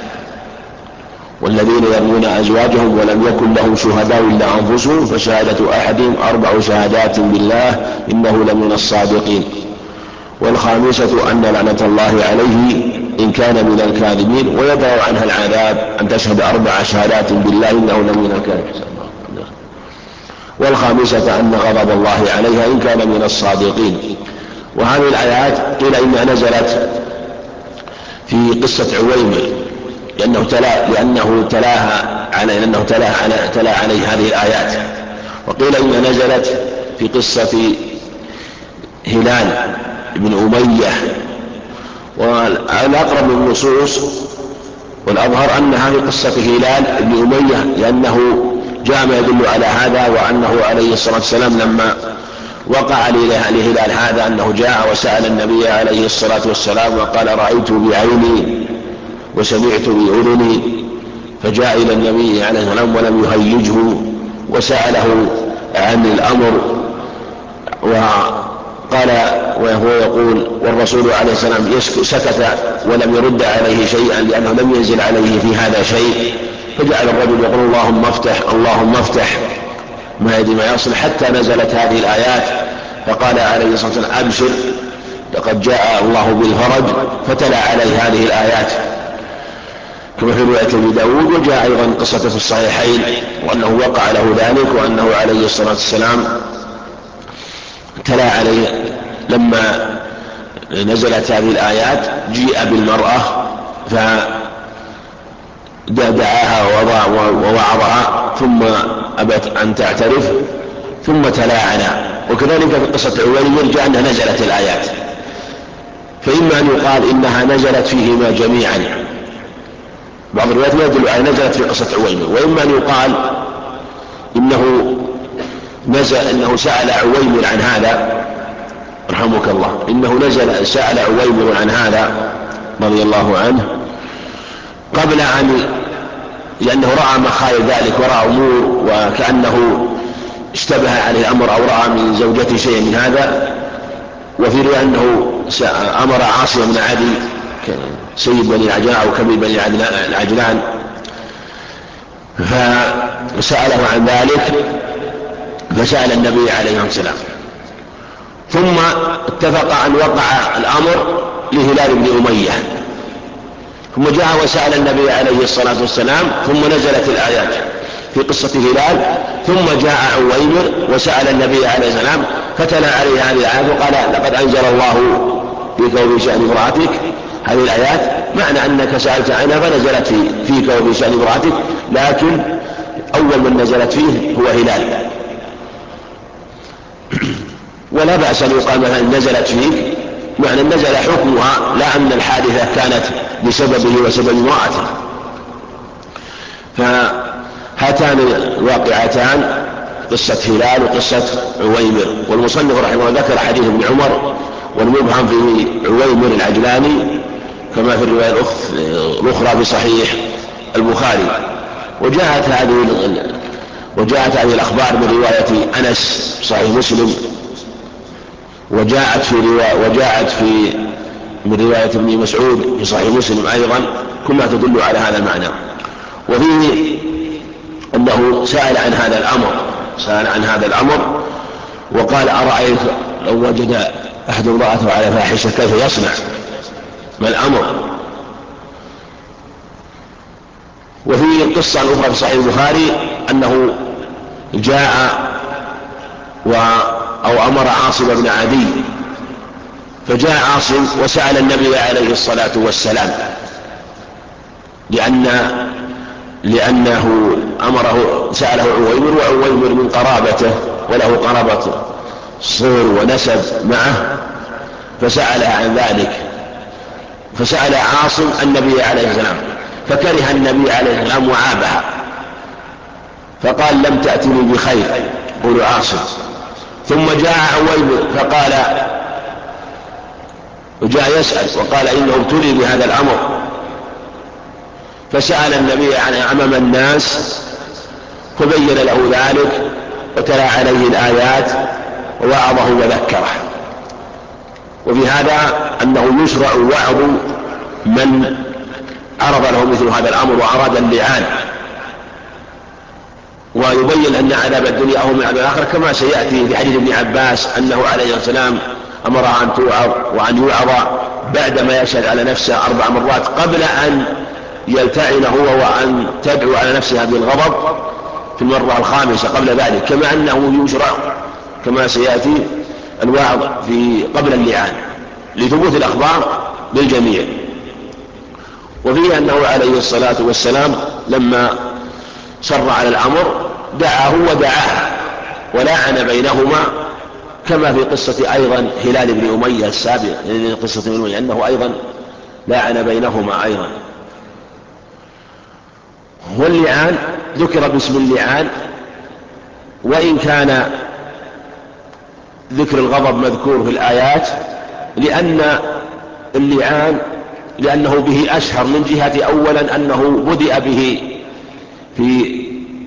والذين يرمون أزواجهم ولم يكن لهم شهداء إلا أنفسهم فشهادة أحدهم 4 شهادات بالله إنه لمن الصادقين، والخامسة أن لعنة الله عليه إن كان من الكاذبين، ويدرأ عنها العذاب أن تشهد 4 شهادات بالله إنه لمن الكاذبين، والخامسة أن غضب الله عليها إن كان من الصادقين. وهذه الآيات قيل إنها نزلت في قصة عويمر لأنه تلا عليه هذه الآيات، وقيل إنها نزلت في قصة هلال بن أمية. والأقرب من النصوص والأظهر أنها في قصة هلال بن أمية، لأنه جاء ما يدل على هذا، وأنه عليه الصلاة والسلام لما وقع لهلال هذا أنه جاء وسأل النبي عليه الصلاة والسلام وقال: رأيت بعيني وسمعت بأذني، فجاء إلى النبي عليه الصلاة والسلام ولم يهيجه وسأله عن الأمر، وقال وهو يقول والرسول عليه السلام سكت ولم يرد عليه شيئا لأنه لم ينزل عليه في هذا شيء، فجعل الرجل يقول: اللهم افتح اللهم افتح، ما يدري ما يصل، حتى نزلت هذه الآيات فقال عليه الصلاة والسلام: أبشر لقد جاء الله بالفرج، فتلا عليه هذه الآيات كما في رواية أبي داود. وجاء أيضا قصة في الصحيحين وأنه وقع له ذلك، وأنه عليه الصلاة والسلام تلا عليه لما نزلت هذه الآيات. جيء بالمرأة فدعاها ووعظها ثم أبت أن تعترف ثم تلاعنا. وكذلك في قصة عويمر جاء أنها نزلت الآيات، فإما أن يقال إنها نزلت فيهما جميعا، بعض الروايات لا يدل على نزلت في قصة عويمر، وإما أن يقال إنه سأل عويمر عن هذا رحمك الله، إنه سأل عويمر عن هذا رضي الله عنه قبل لأنه رأى مخايل ذلك ورأى أمور وكأنه اشتبه عليه الأمر أو رأى من زوجته شيء من هذا. وفي رواية أنه أمر عاصم بن عدي سيد بني العجلان أو كبير بني العجلان فسأله عن ذلك، فسأل النبي عليه السلام، ثم اتفق أن وقع الأمر لهلال بن أمية، ثم جاء وسأل النبي عليه الصلاة والسلام، ثم نزلت الآيات في قصة هلال، ثم جاء عويمر وسأل النبي عليه السلام فتلا عليه هذه الآيات وقال: لقد أنزل الله فيك وفي شأن امرأتك هذه الآيات، معنى أنك سألت عنها فنزلت فيك وفي شأن امرأتك، لكن أول من نزلت فيه هو هلال. ولا بأس أن يقال مثلا نزلت فيك، معنى نزل حكمها، لا أن الحادثة كانت بسببه وسبب امرأته. فهاتان الواقعتان قصة هلال وقصة عويمر. والمصنف رحمه الله ذكر حديث ابن عمر والمبهم في عويمر العجلاني كما في الرواية الأخرى في صحيح البخاري. وجاءت هذه الأخبار من رواية أنس صحيح مسلم، وجاءت من رواية ابن مسعود في صحيح مسلم أيضا، كلها تدل على هذا المعنى. وفيه أنه سأل عن هذا الأمر وقال: أرأيت لو وجد أحد امرأته على فاحشة كيف يصنع؟ ما الأمر؟ وفي قصة أخرى في صحيح البخاري أنه جاء أو أمر عاصم بن عدي، فجاء عاصم وسأل النبي عليه الصلاة والسلام، لأنه أمره، سأله عويمر، وعويمر من قرابته وله قرابة صهر ونسب معه، فسأله عن ذلك، فسأل عاصم النبي عليه السلام، فكره النبي عليه السلام وعابها، فقال لم تأتني بخير، قول عاصم. ثم جاء عويمر فقال، وجاء يسأل وقال إنه ابتلي بهذا الأمر، فسأل النبي أمام الناس فبين له ذلك وتلا عليه الآيات ووعظه وذكره. وفي هذا أنه يشرع وعظ من عرض له مثل هذا الأمر وأراد اللعان، ويبين أن عذاب الدنيا أو من عذاب الآخرة، كما سيأتي في حديث ابن عباس أنه عليه السلام أمرها أن توعظ وأن يوعظ بعدما يشهد على نفسه 4 مرات قبل أن يلتعن هو، وأن تدعو على نفسها بالغضب في المرة الخامسة قبل ذلك، كما أنه يشرع كما سيأتي الوعظ قبل اللعان لثبوت الأخبار بالجميع. وفيه أنه عليه الصلاة والسلام لما شر على الأمر دعاه ودعاه ولاعن بينهما، كما في قصة أيضا هلال بن أمية السابق، قصة ابن أمية أنه أيضا لاعن بينهما أيضا. واللعان ذكر باسم اللعان، وإن كان ذكر الغضب مذكور في الآيات، لأن اللعان لأنه به أشهر من جهة أولا أنه بدأ به في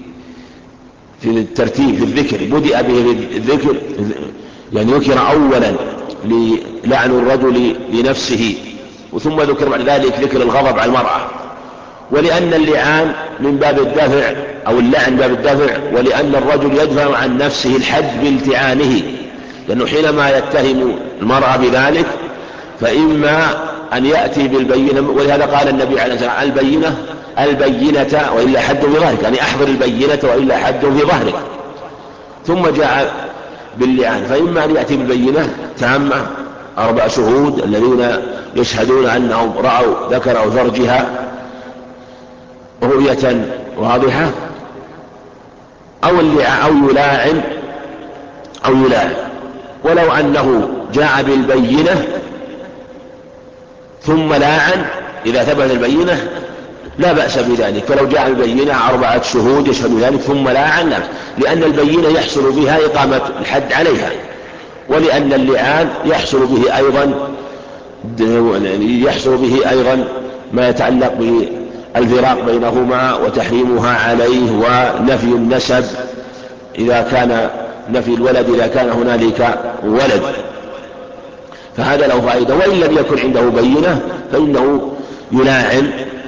الترتيب في الذكر، بدأ به الذكر، يعني ذكر أولا للعن الرجل لنفسه، وثم ذكر بعد ذلك ذكر الغضب على المرأة. ولأن اللعان من باب الدفع أو اللعن باب الدفع، ولأن الرجل يدفع عن نفسه الحد بالتعانه، لأنه حينما يتهم المرأة بذلك فإما أن يأتي بالبينة، ولهذا قال النبي عليه الصلاة والسلام البينة وإلا حد في ظهرك، يعني أحضر البينة وإلا حد في ظهرك. ثم جاء باللعان، فإما أن يأتي بالبينة تامة 4 شهود الذين يشهدون أنهم رأوا ذكر أو فرجها رؤية واضحة، أو يلاعن، ولو أنه جاء بالبينة ثم لاعن إذا ثبت البينة لا بأس بذلك، فلو جاء بالبينة 4 شهود يشهدون ذلك ثم لاعن لا، لأن البينة يحصل بها إقامة الحد عليها، ولأن اللعان يحصل به أيضا ما يتعلق بالفراق بينهما وتحريمها عليه ونفي النسب إذا كان نفي الولد إذا كان هنالك ولد، فهذا له فائدة. وإن لم يكن عنده بينة فإنه يلاعن.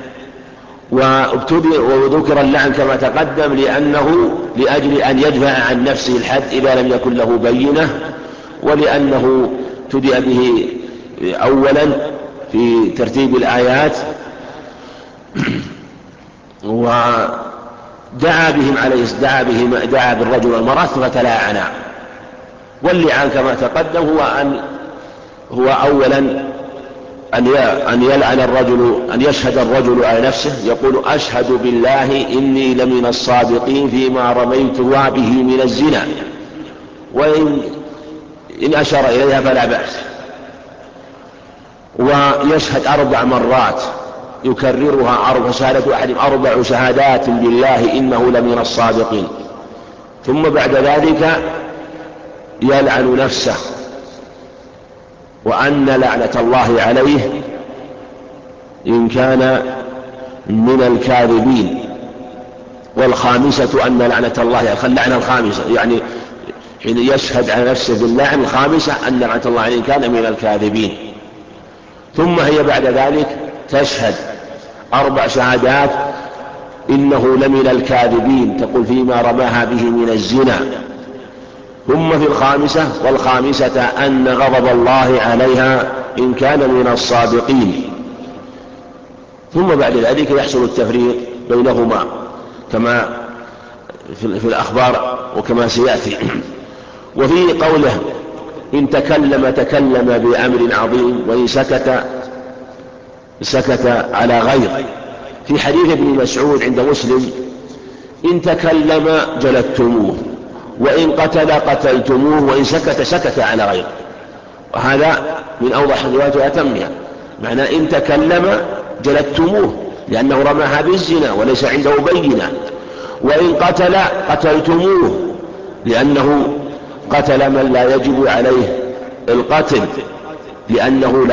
وذكر اللعن كما تقدم لأجل أن يدفع عن نفسه الحد إذا لم يكن له بينة، ولأنه ابتدأ به أولا في ترتيب الآيات، ودعا دعا بالرجل والمرأة فتلاعنا. واللعان كما تقدم هو أولا أن يلعن الرجل، أن يشهد الرجل على نفسه يقول أشهد بالله إني لمن الصادقين فيما رميت به من الزنا، وإن أشار إليها فلا بأس. ويشهد 4 مرات يكررها، شهادة أحدهم 4 شهادات بالله إنه لمن الصادقين، ثم بعد ذلك يلعن نفسه وأن لعنة الله عليه إن كان من الكاذبين. والخامسة أن لعنة الله، اللعنة الخامسة يعني حين يشهد على نفسه باللعن الخامسة أن لعنة الله عليه إن كان من الكاذبين. ثم هي بعد ذلك تشهد 4 شهادات إنه لمن الكاذبين، تقول فيما رماها به من الزنا. ثم في والخامسة أن غضب الله عليها إن كان من الصادقين. ثم بعد ذلك يحصل التفريق بينهما كما في الأخبار وكما سيأتي. وفي قوله إن تكلم بأمر عظيم وإن سكت على غير. في حديث ابن مسعود عند مسلم إن تكلم جلدتموه وإن قتلتموه وإن سكت على غير. وهذا من أوضح الروايات وأتمها، معنى إن تكلم جلدتموه لأنه رماها بالزنا وليس عنده بينة، وإن قتلتموه لأنه قتل من لا يجب عليه القتل، لأنه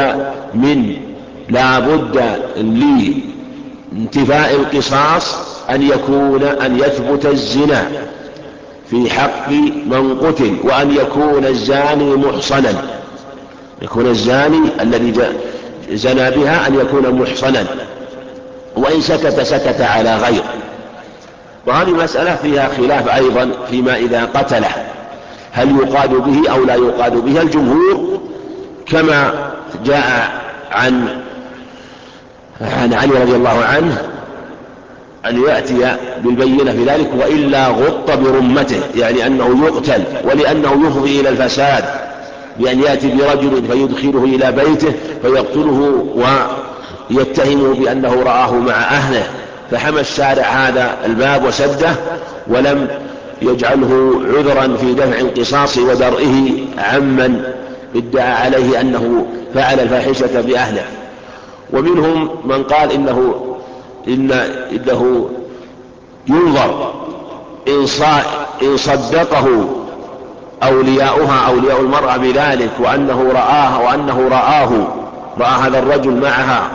لا بد لانتفاء القصاص أن يثبت الزنا في حق من قتل، وأن يكون الزاني محصنا، يكون الزاني الذي زنى بها أن يكون محصنا، وإن سكت على غير. وهذه مسألة فيها خلاف أيضا فيما إذا قتله هل يقاد به أو لا يقاد به. الجمهور كما جاء عن علي رضي الله عنه أن يأتي بالبينة في ذلك وإلا غط برمته، يعني أنه يقتل، ولأنه يفضي إلى الفساد بأن يأتي برجل فيدخله إلى بيته فيقتله ويتهمه بأنه رآه مع أهله، فحمى الشارع هذا الباب وسده ولم يجعله عذرا في دفع القصاص ودرئه عمن ادعى عليه أنه فعل الفاحشة بأهله. ومنهم من قال إنه ينظر إن صدقه أولياء المرأة بذلك وأنه رآه هذا الرجل معها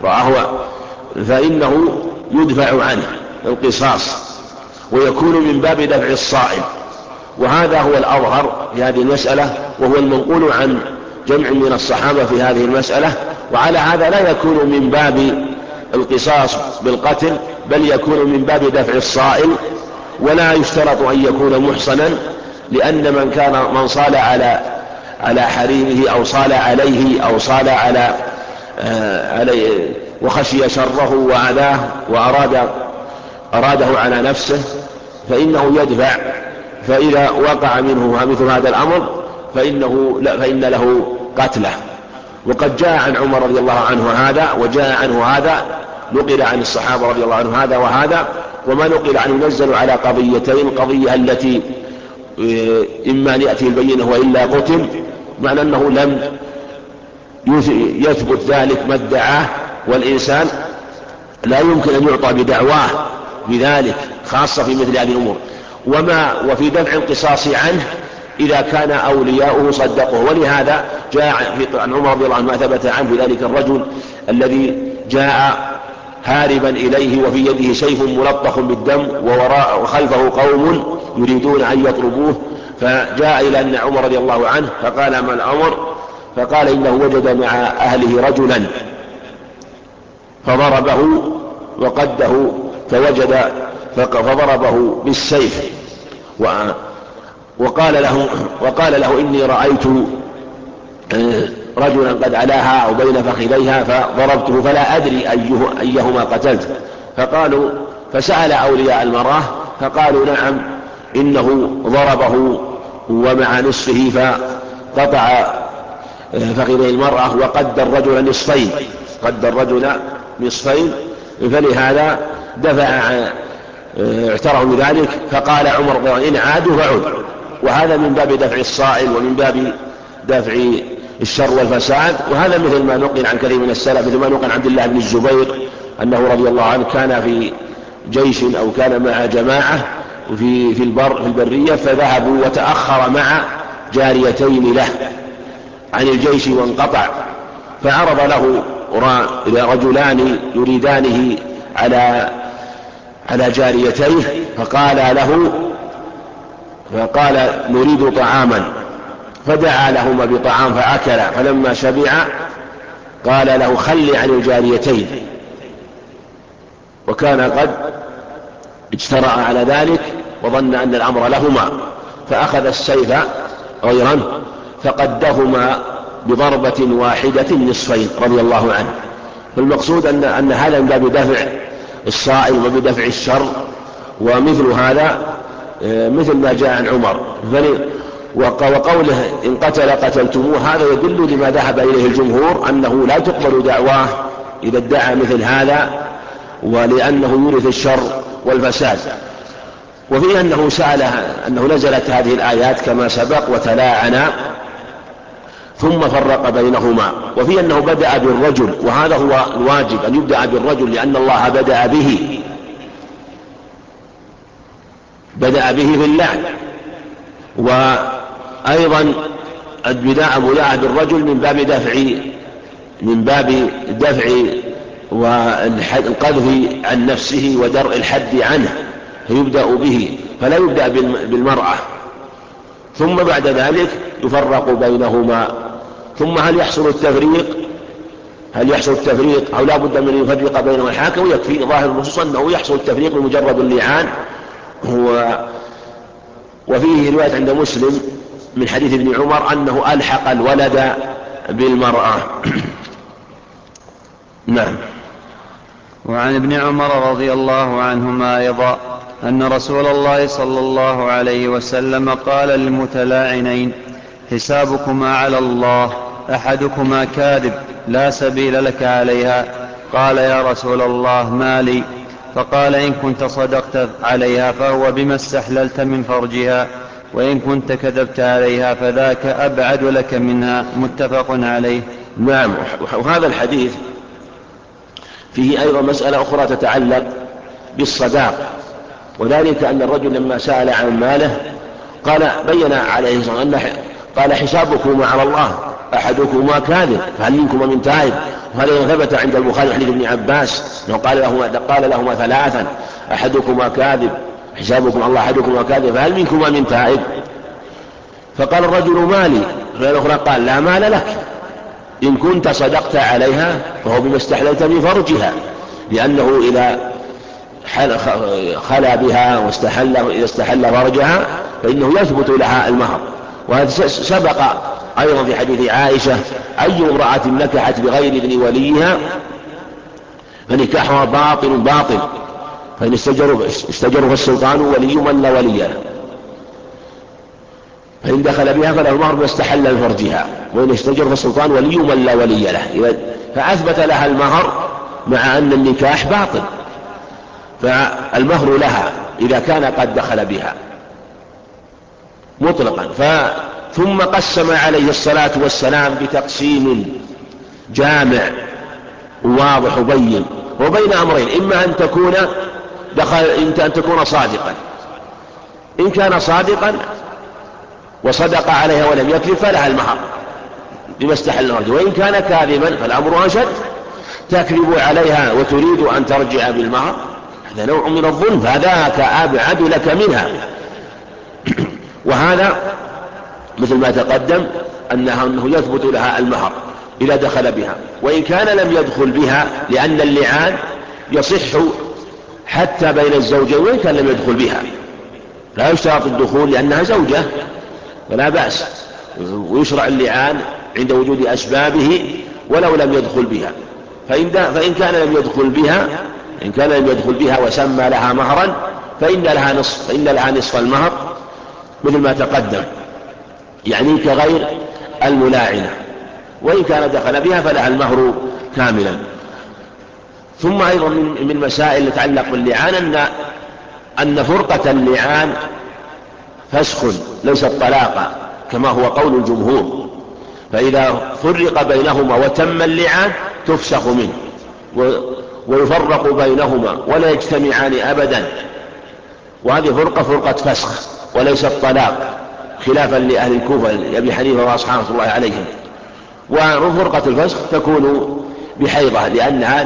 فإنه يدفع عنه القصاص ويكون من باب دفع الصائل. وهذا هو الأظهر في هذه المسألة، وهو المنقول عن جمع من الصحابة في هذه المسألة. وعلى هذا لا يكون من باب القصاص بالقتل، بل يكون من باب دفع الصائل، ولا يشترط أن يكون محصنا، لأن من صال على حريمه أو صال عليه أو صال عليه وخشي شره وأذاه وأراده على نفسه فإنه يدفع. فإذا وقع منه مثل هذا الأمر فإن له قتله. وقد جاء عن عمر رضي الله عنه هذا، وجاء عنه هذا، نقل عن الصحابة رضي الله عنه هذا وهذا. وما نقل عنه ينزل على قضيتين: القضية التي إما أن يأتي البينة وإلا قتل، معنى أنه لم يثبت ذلك ما ادعاه، والإنسان لا يمكن أن يعطى بدعواه بذلك، خاصة في مثل هذه الأمور. وفي دفع القصاص عنه إذا كان أولياؤه صدقوه. ولهذا جاء عن عمر رضي الله عنه ما ثبت عنه ذلك الرجل الذي جاء هاربا إليه وفي يده سيف ملطخ بالدم وخلفه قوم يريدون أن يطلبوه، فجاء إلى أن عمر رضي الله عنه فقال: ما الأمر؟ فقال: إنه وجد مع أهله رجلا فضربه وقده فضربه بالسيف، وقال له: إني رأيت رجلا قد علاها أو بين فخذيها فضربته فلا أدري أيهما قتلت. فسأل أولياء المرأة فقالوا: نعم، إنه ضربه ومع نصفه فقطع فخذي المرأة وقد الرجل نصفين، فلهذا اعتروا بذلك. فقال عمر: إن عادوا فعد. وهذا من باب دفع الصائل ومن باب دفع الشر والفساد. وهذا مثل ما نقل عن كثير من السلف، مثل ما نقل عن عبد الله بن الزبير أنه رضي الله عنه كان في جيش أو كان مع جماعة في البرية، فذهبوا وتأخر مع جاريتين له عن الجيش وانقطع، فعرض له رجلان يريدانه على جاريتيه، فقال: نريد طعاما، فدعا لهما بطعام فأكلا، فلما شبع قال له: خلي عن الجاريتين، وكان قد اجترأ على ذلك وظن أن الأمر لهما، فأخذ السيف غيرا فقدهما بضربة واحدة نصفين رضي الله عنه. فالمقصود أن هذا من باب دفع الصائل وبدفع الشر، ومثل هذا مثل ما جاء عن عمر. وقوله إن قتل قتلتموه هذا يدل لما ذهب إليه الجمهور أنه لا تقبل دعواه إذا ادعى مثل هذا، ولأنه يورث الشر والفساد. وفيه أنه سأله أنه نزلت هذه الآيات كما سبق وتلاعنا ثم فرق بينهما. وفيه أنه بدأ بالرجل، وهذا هو الواجب أن يبدأ بالرجل لأن الله بدأ به في اللعن. وأيضا البداء بالرجل من باب دفع والقذف عن نفسه ودرء الحد عنه، فيبدأ به فلا يبدأ بالمرأة، ثم بعد ذلك يفرق بينهما. ثم هل يحصل التفريق أو لا بد من أن يفرق بينهما الحاكم؟ ويكفي ظاهر النصوص أنه يحصل التفريق بمجرد اللعان. وفيه رواية عند مسلم من حديث ابن عمر أنه ألحق الولد بالمرأة. نعم. وعن ابن عمر رضي الله عنهما أيضا أن رسول الله صلى الله عليه وسلم قال للمتلاعنين حسابكما على الله، أحدكما كاذب لا سبيل لك عليها. قال يا رسول الله ما لي؟ فقال إن كنت صدقت عليها فهو بما استحللت من فرجها، وإن كنت كذبت عليها فذاك أبعد لك منها. متفق عليه. نعم. وهذا الحديث فيه أيضا مسألة أخرى تتعلق بالصداق، وذلك أن الرجل لما سأل عن ماله بين عليه الصلاة والسلام قال حسابكما على الله، أحدكما كاذب فهل منكما من تائب. وهذا ثبت عند البخاري حديث ابن عباس أنه قال لهما ثلاثا أحدكما كاذب، حسابكم على الله، أحدكما كاذب فهل منكما من تائب. فقال الرجل مالي، الأخرى قال لا مال لك، إن كنت صدقت عليها فهو بما استحللت من فرجها، لأنه إذا خلا بها إذا استحل فرجها فإنه يثبت لها المهر. وهذا سبق أيضا في حديث عائشة أي امرأة نكحت بغير إذن وليها فنكاحها باطل، فإن استجروا فالسلطان ولي من لا ولي له، فإن دخل بها فله المهر بما استحل من فرجها، وإن استجر فالسلطان ولي من لا ولي له، فأثبت لها المهر مع أن النكاح باطل، فالمهر لها إذا كان قد دخل بها مطلقا. ثم قسم عليه الصلاة والسلام بتقسيم جامع واضح وبين، وبين أمرين: إما أن تكون صادقا، إن كان صادقا وصدق عليها ولم يكذب فلها المهر بما استحل فرجها، وإن كان كاذبا فالأمر أشد، تكذب عليها وتريد أن ترجع بالمهر، هذا نوع من الظلم، فذاك أبعد لك منها. وهذا مثل ما تقدم أنه يثبت لها المهر إذا دخل بها، وإن كان لم يدخل بها، لأن اللعان يصح حتى بين الزوجين وإن كان لم يدخل بها، لا يشترط الدخول لأنها زوجة فلا بأس، ويشرع اللعان عند وجود أسبابه ولو لم يدخل بها. فإن كان لم يدخل بها وسمى لها مهرا فإن لها نصف المهر مثل ما تقدم، يعني كغير الملاعنة، وإن كان دخل بها فلها المهر كاملا. ثم أيضا من مسائل تتعلق باللعان أن فرقة اللعان فسخ ليس طلاقا كما هو قول الجمهور، فإذا فرق بينهما وتم اللعان تفسخ منه ويفرق بينهما ولا يجتمعان أبدا، وهذه فرقة فسخ وليس الطلاق، خلافا لأهل الكوفة لأبي حنيفة وأصحابه الله عليهم. وفرقة الفسخ تكون بحيضة لأنها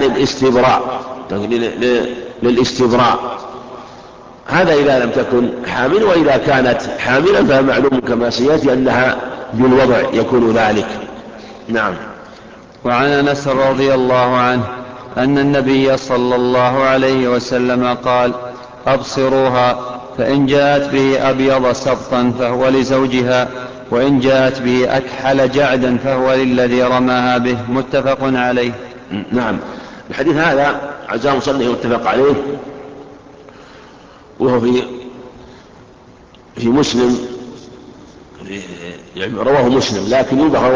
للاستبراء، هذا إذا لم تكن حامل، وإذا كانت حاملا فمعلوم كما سيأتي أنها بالوضع يكون ذلك. نعم. وعن أنس رضي الله عنه أن النبي صلى الله عليه وسلم قال: أبصروها، فإن جاءت به أبيض سبطا فهو لزوجها، وإن جاءت به أكحل جعدا فهو للذي رماها به. متفق عليه. نعم. الحديث هذا عزاه مصنف متفق عليه، وهو في مسلم يعني رواه مسلم، لكن يبقى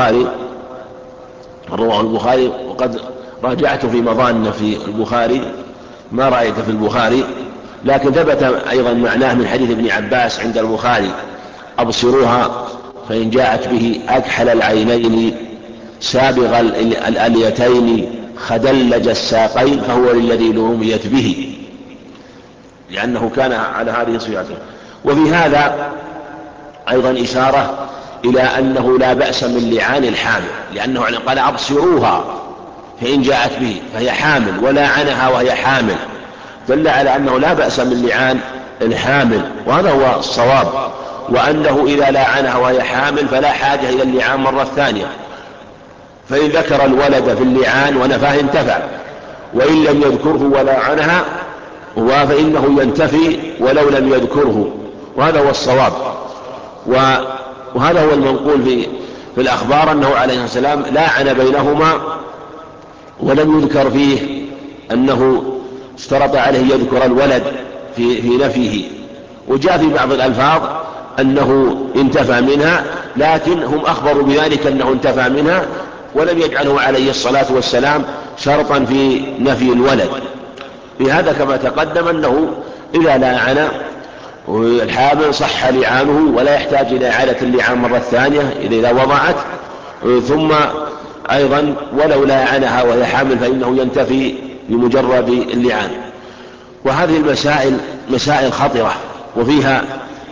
رواه البخاري، وقد راجعته في مظان في البخاري ما رأيت في البخاري، لكن ثبت أيضا معناه من حديث ابن عباس عند البخاري: أبصروها فإن جاءت به أكحل العينين سابغ الأليتين خدلج الساقين فهو للذي لوميت به، لأنه كان على هذه صفاته. وفي هذا أيضا إشارة إلى أنه لا بأس من لعان الحامل، لأنه قال أبصروها فإن جاءت به فهي حامل، ولاعنها وهي حامل، دل على أنه لا بأس من لعان الحامل، وهذا هو الصواب، وأنه إذا لاعنها وهي حامل فلا حاجة إلى اللعان مرة ثانية، فإن ذكر الولد في اللعان ونفاه انتفع، وإن لم يذكره ولاعنها فإنه ينتفي ولو لم يذكره، وهذا هو الصواب. وهذا هو المنقول في الأخبار أنه عليه السلام لاعن بينهما، ولم يذكر فيه أنه اشترط عليه يذكر الولد في نفيه، وجاء في بعض الألفاظ أنه انتفى منها، لكن هم أخبروا بذلك أنه انتفى منها، ولم يجعله عليه الصلاة والسلام شرطا في نفي الولد. بهذا كما تقدم أنه إذا لاعن الحامل صح لعانه ولا يحتاج إلى إعادة اللعان مرة ثانية إذا وضعت، ثم أيضا ولو لاعنها وهي حامل فإنه ينتفي بمجرد اللعان. وهذه المسائل مسائل خطرة، وفيها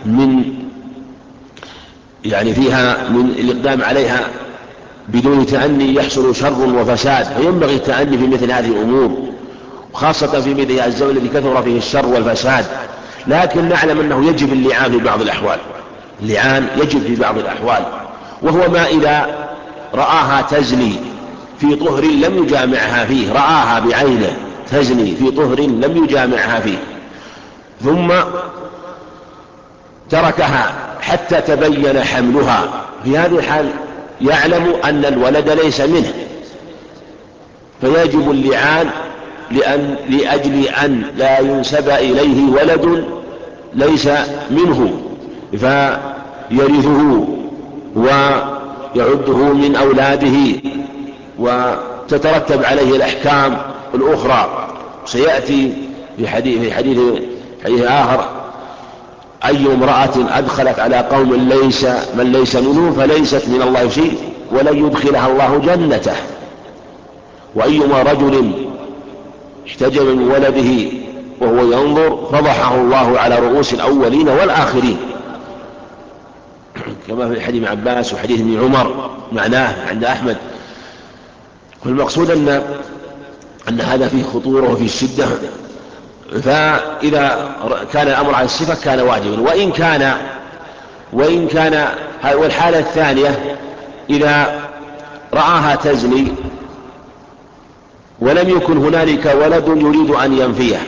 فيها من الإقدام عليها بدون تأني يحصل شر وفساد، فينبغي التأني في مثل هذه الأمور، وخاصة في مثل هذا الزمن الذي كثر فيه الشر والفساد. لكن نعلم أنه يجب اللعان في بعض الأحوال، اللعان يجب في بعض الأحوال، وهو ما إذا رآها تزني في طهر لم يجامعها فيه، رآها بعينه تزني في طهر لم يجامعها فيه، ثم تركها حتى تبين حملها، في هذه الحال يعلم أن الولد ليس منه، فيجب اللعان لأجل أن لا ينسب إليه ولد ليس منه فيرثه ويعده من أولاده، وتترتب عليه الأحكام الأخرى. سيأتي في حديث آخر: أي امرأة أدخلت على قوم من ليس منه فليست من الله شيء ولن يدخلها الله جنته، وأيما رجل احتجب من ولده وهو ينظر فضحه الله على رؤوس الأولين والآخرين، كما في حديث ابن عباس وحديث ابن عمر معناه عند أحمد. والمقصود أن هذا فيه خطورة وفيه شدة، فإذا كان الأمر على الصفة كان واجبا، وإن كان والحالة الثانية إذا رآها تزني ولم يكن هنالك ولد يريد أن ينفيه،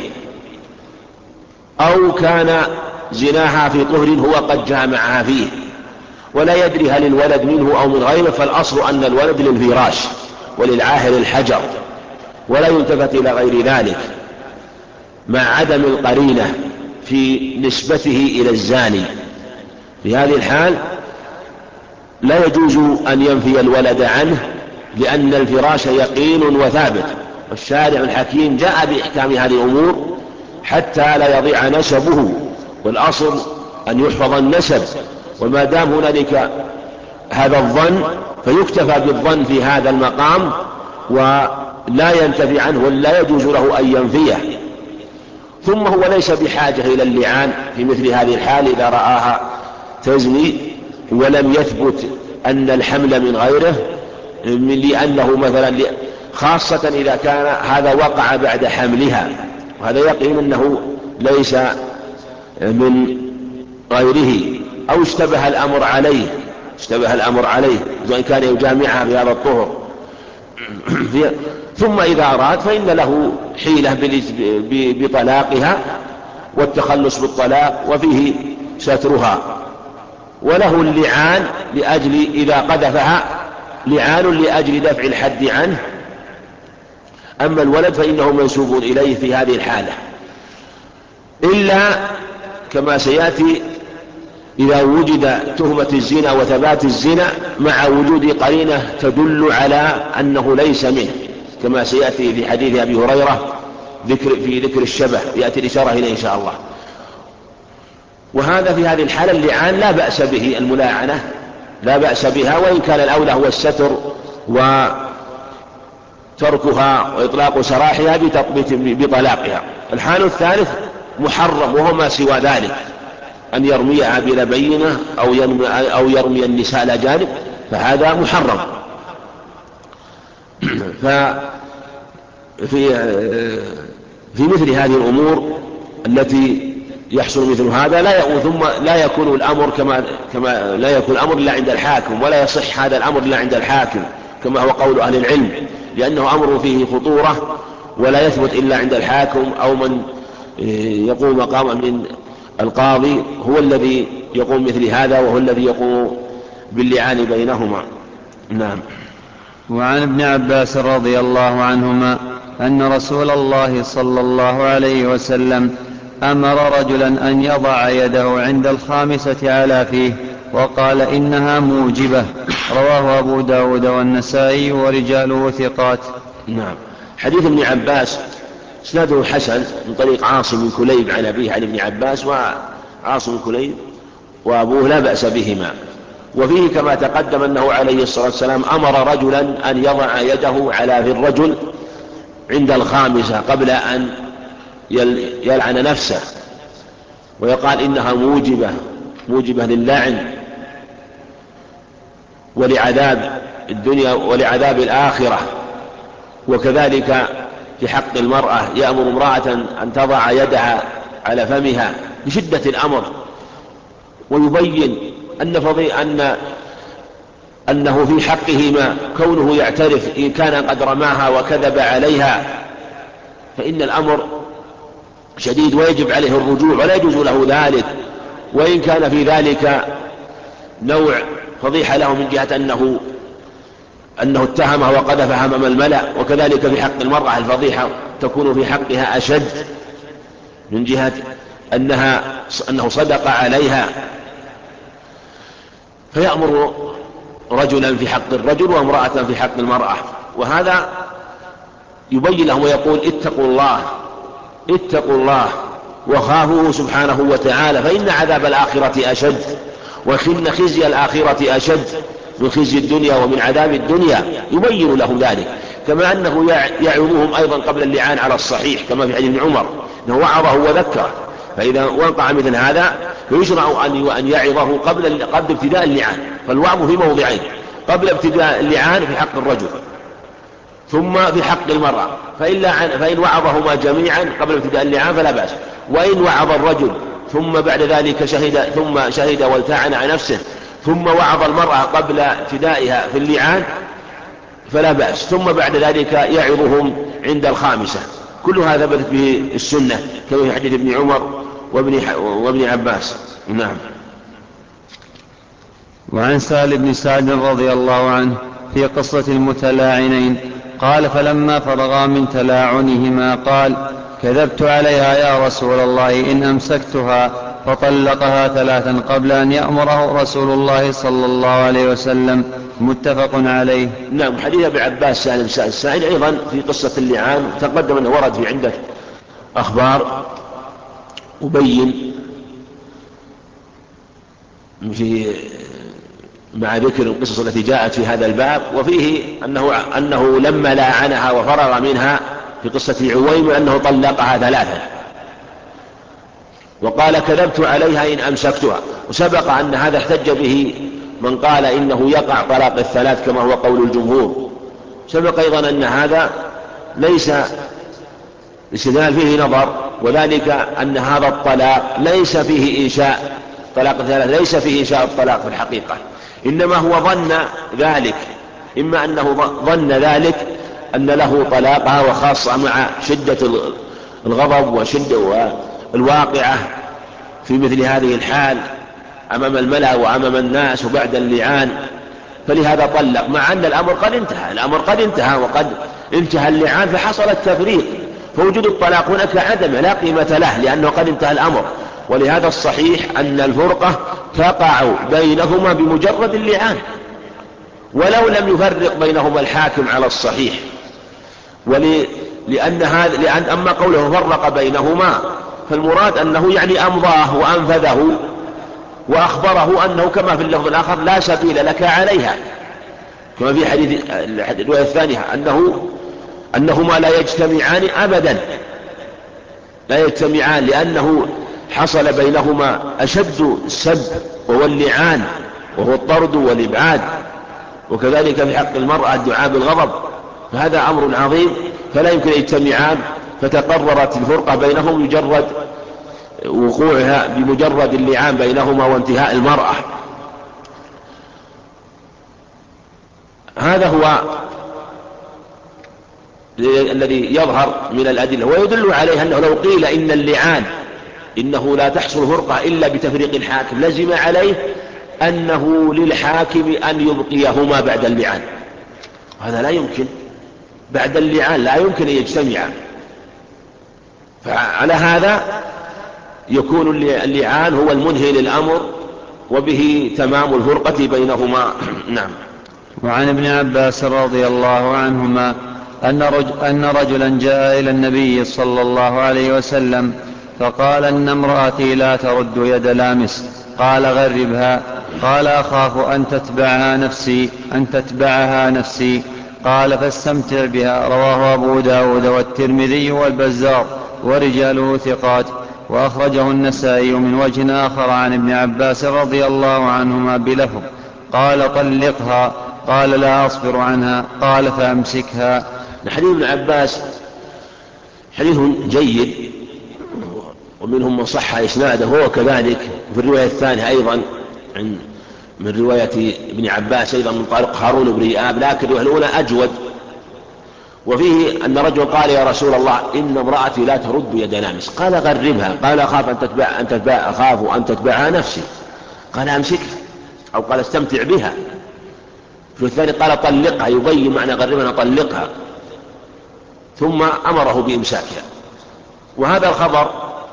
أو كان زناها في طهر هو قد جامعها فيه ولا يدري هل الولد منه أو من غيره، فالأصل أن الولد للفراش وللعاهر الحجر، ولا يلتفت إلى غير ذلك، مع عدم القرينة في نسبته إلى الزاني. في هذه الحال لا يجوز أن ينفي الولد عنه، لأن الفراش يقين وثابت، والشارع الحكيم جاء بإحكام هذه الأمور حتى لا يضيع نسبه، والأصل أن يحفظ النسب، وما دام هنالك هذا الظن فيكتفى بالظن في هذا المقام، ولا ينتفي عنه ولا يجوز له أن ينفيه. ثم هو ليس بحاجة إلى اللعان في مثل هذه الحال إذا رآها تزني ولم يثبت أن الحمل من غيره، لأنه مثلا خاصة إذا كان هذا وقع بعد حملها، وهذا يقين أنه ليس من غيره، أو اشتبه الأمر عليه وإن كان يجامعها في هذا الطهر. ثم إذا أراد فإن له حيلة بطلاقها والتخلص بالطلاق، وفيه سترها، وله اللعان لأجل إذا قذفها لعان لأجل دفع الحد عنه. أما الولد فإنه منسوب إليه في هذه الحالة، إلا كما سيأتي إذا وجد تهمة الزنا وثبات الزنا مع وجود قرينة تدل على أنه ليس منه، كما سيأتي في حديث أبي هريرة في ذكر الشبه، يأتي الإشارة إليه إن شاء الله. وهذا في هذه الحالة اللعان لا بأس به، الملاعنة لا بأس بها، وإن كان الأولى هو الستر وتركها وإطلاق سراحها بطلاقها. الحال الثالث محرم، وهو ما سوى ذلك، أن يرميها بلا بينة أو يرمي النساء الأجانب، فهذا محرم. في مثل هذه الأمور التي يحصل مثل هذا ثم لا يكون الأمر كما لا يكون الأمر إلا عند الحاكم، ولا يصح هذا الأمر إلا عند الحاكم كما هو قول أهل العلم، لأنه أمر فيه خطورة ولا يثبت إلا عند الحاكم أو من يقوم مقام من القاضي، هو الذي يقوم مثل هذا، وهو الذي يقوم باللعان بينهما. نعم. وعن ابن عباس رضي الله عنهما أن رسول الله صلى الله عليه وسلم أمر رجلا أن يضع يده عند الخامسة على فيه وقال إنها موجبة. رواه أبو داود والنسائي ورجاله ثقات. نعم. حديث ابن عباس اسناده حسن من طريق عاصم بن كليب عن أبيه عن ابن عباس، وعاصم بن كليب وأبوه لا بأس بهما. وفيه كما تقدم أنه عليه الصلاة والسلام أمر رجلا أن يضع يده على في الرجل عند الخامسة قبل أن يلعن نفسه، ويقال إنها موجبة للعن ولعذاب الدنيا ولعذاب الآخرة. وكذلك في حق المرأة يأمر امرأة أن تضع يدها على فمها لشدة الأمر، ويبين أنه في حقهما كونه يعترف إن كان قد رماها وكذب عليها، فإن الأمر شديد ويجب عليه الرجوع ولا يجوز له ذلك، وإن كان في ذلك نوع فضيحة له من جهة أنه اتهمه وقذفها أمام الملأ. وكذلك في حق المرأة الفضيحة تكون في حقها أشد من جهة أنه صدق عليها، فيأمر رجلا في حق الرجل وامرأة في حق المرأة، وهذا يبين لهم ويقول اتقوا الله وخافوه سبحانه وتعالى، فإن عذاب الآخرة أشد، وإن خزي الآخرة أشد من خزي الدنيا ومن عذاب الدنيا. يبين لهم ذلك، كما أنه يعظهم أيضا قبل اللعان على الصحيح، كما في حديث ابن عمر أنه وعظه وذكره. فإذا وقع مثل هذا فيشرع أن يعظه قبل ابتداء اللعان، فالوعظ في موضعين: قبل ابتداء اللعان في حق الرجل، ثم في حق المرأة. فإن وعظهما جميعا قبل ابتداء اللعان فلا بأس، وإن وعظ الرجل ثم بعد ذلك شهد والتعن عن نفسه ثم وعظ المرأة قبل ابتدائها في اللعان فلا بأس، ثم بعد ذلك يعظهم عند الخامسة. كل هذا ثبتت به السنة كما في حديث ابن عمر وابن عباس. نعم. وعن سهل بن سعد رضي الله عنه في قصة المتلاعنين قال: فلما فرغا من تلاعنهما قال: كذبت عليها يا رسول الله إن أمسكتها، فطلقها 3 قبل أن يأمره رسول الله صلى الله عليه وسلم. متفق عليه. نعم. حديث ابن عباس سهل بن سعد الساعدي أيضا في قصة اللعان تقدم أنه ورد في عدة أخبار أبين مع ذكر القصص التي جاءت في هذا الباب. وفيه أنه لما لاعنها وفرغ منها في قصة عويم أنه طلقها 3 وقال: كذبت عليها إن أمسكتها. وسبق أن هذا احتج به من قال إنه يقع طلاق 3 كما هو قول الجمهور. سبق أيضا أن هذا ليس الاستدلال فيه نظر، وذلك أن هذا الطلاق ليس فيه إنشاء طلاق 3، ليس فيه إنشاء الطلاق في الحقيقة، إنما هو ظن ذلك، إما أنه ظن ذلك أن له طلاقها، وخاصة مع شدة الغضب وشدة الواقعة في مثل هذه الحال أمام الملأ وأمام الناس وبعد اللعان، فلهذا طلق، مع أن الأمر قد انتهى وقد انتهى اللعان فحصل التفريق، فوجود الطلاق هناك عدم لا قيمة له لأنه قد انتهى الأمر. ولهذا الصحيح أن الفرقة تقع بينهما بمجرد اللعان، ولو لم يفرق بينهما الحاكم على الصحيح. لأن أما قوله فرق بينهما فالمراد أنه يعني أمضاه وأنفذه وأخبره أنه كما في اللفظ الآخر لا سبيل لك عليها، كما في حديث الرواية الثانية أنهما لا يجتمعان أبدا، لا يجتمعان، لأنه حصل بينهما أشد السب وهو اللعان وهو الطرد والإبعاد، وكذلك في حق المرأة الدعاء بالغضب، فهذا أمر عظيم فلا يمكن أن يجتمعان، فتقررت الفرقة بينهم مجرد وقوعها بمجرد اللعان بينهما وانتهاء المرأة. هذا هو الذي يظهر من الأدلة، ويدل عليه أنه لو قيل إن اللعان إنه لا تحصل فرقة إلا بتفريق الحاكم لزم عليه أنه للحاكم أن يبقيهما بعد اللعان، هذا لا يمكن، بعد اللعان لا يمكن أن يجتمعا، فعلى هذا يكون اللعان هو المنهي للأمر وبه تمام الفرقة بينهما. نعم. وعن ابن عباس رضي الله عنهما أن رجلا جاء إلى النبي صلى الله عليه وسلم فقال إن امرأتي لا ترد يد لامس، قال غربها، قال أخاف أن تتبعها نفسي، قال فاستمتع بها. رواه أبو داود والترمذي والبزار ورجاله ثقات، وأخرجه النسائي من وجه آخر عن ابن عباس رضي الله عنهما بلفظ قال طلقها، قال لا أصبر عنها، قال فأمسكها. حديث ابن عباس حديث جيد، ومنهم من صح إسناده، وهو كذلك في الرواية الثانية أيضا من رواية ابن عباس أيضا من طريق هارون بن إياب، لكن الرواية الأولى أجود. وفيه أن رجل قال يا رسول الله إن امرأتي لا ترد يد لامس، قال غربها، قال أخاف أن تتبعها نفسي، قال أمسكها، أو قال استمتع بها. في الثاني قال طلقها، يبين معنى غربها طلقها، ثم أمره بإمساكها. وهذا الخبر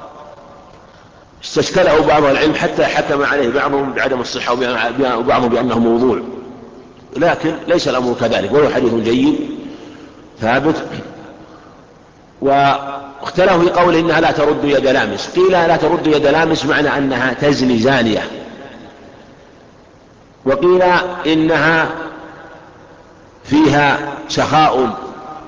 استشكله بعض العلم حتى حكم عليه بعضهم بعدم الصحة وبعضهم بأنه موضوع، لكن ليس الأمر كذلك، وهو حديث جيد ثابت. واختلفوا في قول إنها لا ترد يد لامس، قيل لا ترد يد لامس معنى أنها تزني زانية، وقيل إنها فيها سخاء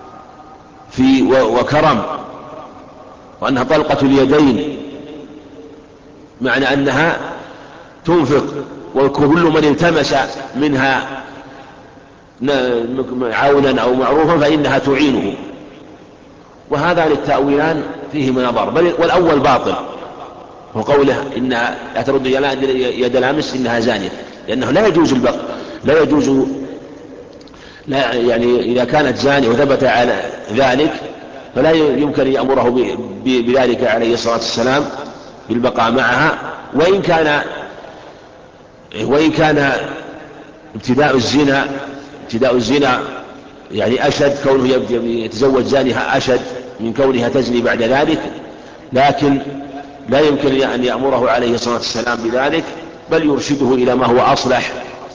وكرم، وأنها طلقة اليدين، معنى أنها تنفق، وكل من التمس منها عونا أو معروفا فإنها تعينه. وهذان التأويلان فيهما نظر، والأول باطل، وقوله إنها لا ترد يد لامس إنها زانية، لأنه لا يجوز لا يعني إذا كانت زانية وثبت على ذلك فلا يمكن أن يأمره بذلك عليه الصلاة والسلام بالبقاء معها، وإن كان ابتداء الزنا يعني أشد، كونه يتزوج زانها أشد من كونها تزني بعد ذلك، لكن لا يمكن أن يأمره عليه الصلاة والسلام بذلك، بل يرشده إلى ما هو أصلح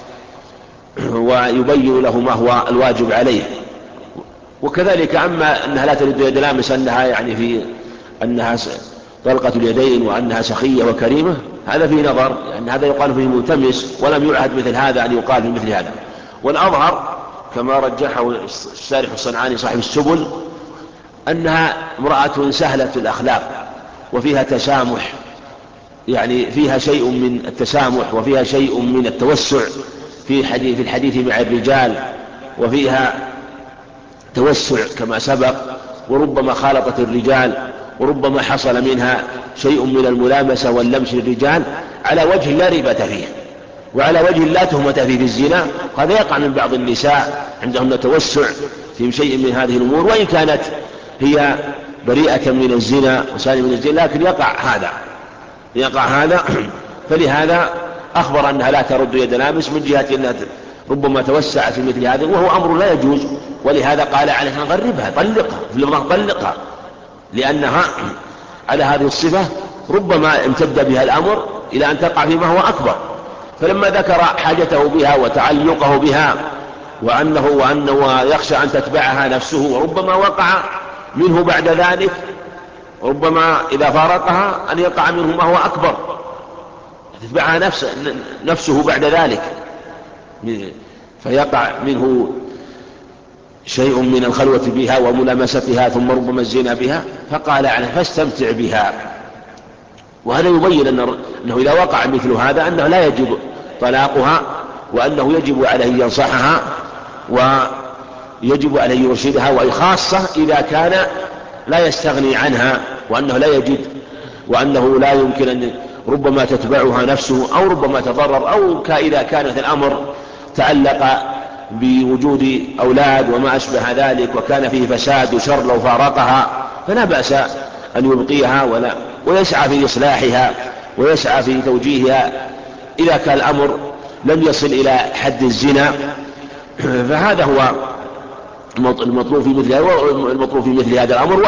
ويبين له ما هو الواجب عليه. وكذلك أما أنها لا ترد يد لامس أنها طلقة اليدين وأنها سخية وكريمة، هذا فيه نظر، لأن هذا يقال فيه ملتمس، ولم يعهد مثل هذا أن يقال في مثل هذا. والأظهر كما رجحه الشارح الصنعاني صاحب السبل أنها امرأة سهلة الأخلاق وفيها تسامح، يعني فيها شيء من التسامح وفيها شيء من التوسع في الحديث مع الرجال، وفيها توسع كما سبق، وربما خالطت الرجال، وربما حصل منها شيء من الملامسة واللمس للرجال على وجه لا ريبة فيه، وعلى وجه لا تهمة فيه بالزنا. هذا يقع من بعض النساء عندهن توسع في شيء من هذه الأمور، وإن كانت هي بريئة من الزنا وسالمة من الزنا، لكن يقع هذا فلهذا أخبر أنها لا ترد يد لامس من جهة أنها ربما توسعت في مثل هذا، وهو أمر لا يجوز. ولهذا قال عليها غربها، طلقها، في اللفظ طلقها، لأنها على هذه الصفة ربما امتد بها الأمر إلى أن تقع فيما هو أكبر. فلما ذكر حاجته بها وتعلقه بها وأنه يخشى أن تتبعها نفسه، وربما وقع منه بعد ذلك، ربما إذا فارقها أن يقع منه ما هو أكبر تتبعها نفسه بعد ذلك، فيقع منه شيء من الخلوة بها وملامستها، ثم ربما الزنا بها، فقال عنه فاستمتع بها. وهذا يبين أنه إذا وقع مثل هذا أنه لا يجب طلاقها، وأنه يجب عليه أن ينصحها ويجب عليه أن يرشدها، وخاصة إذا كان لا يستغني عنها، وأنه لا يجد، وأنه لا يمكن أن ربما تتبعها نفسه، أو ربما تضرر، أو إذا كانت الأمر تعلق بوجود أولاد وما أشبه ذلك وكان فيه فساد وشر لو فارقها، فلا بأس أن يبقيها ويسعى في إصلاحها ويسعى في توجيهها إذا كان الأمر لم يصل إلى حد الزنا. فهذا هو المطلوب في مثل هذا الأمر.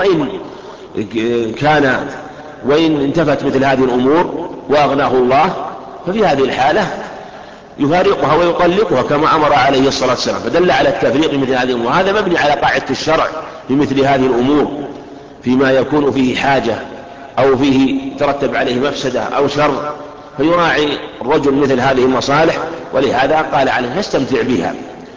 وإن انتفت مثل هذه الأمور وأغناه الله، ففي هذه الحالة يفارقها ويطلقها كما أمر عليه الصلاة والسلام، فدل على التفريق مثل هذه الأمور. هذا مبني على قاعدة الشرع في مثل هذه الأمور، فيما يكون فيه حاجة أو فيه ترتب عليه مفسدة أو شر، فيراعي الرجل مثل هذه المصالح، ولهذا قال عليه فاستمتع بها.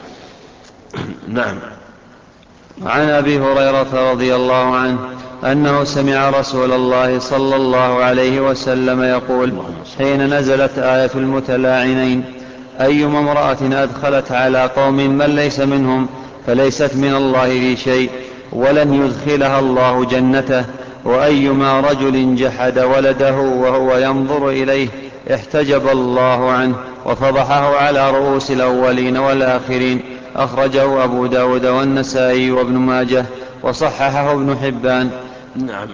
نعم. عن أبي هريرة رضي الله عنه أنه سمع رسول الله صلى الله عليه وسلم يقول حين نزلت آية المتلاعنين: أيما امرأة أدخلت على قوم من ليس منهم فليست من الله في شيء ولن يدخلها الله جنته، وأيما رجل جحد ولده وهو ينظر إليه احتجب الله عنه وفضحه على رؤوس الأولين والآخرين. أخرجه أبو داود والنسائي وابن ماجه وصححه ابن حبان. نعم.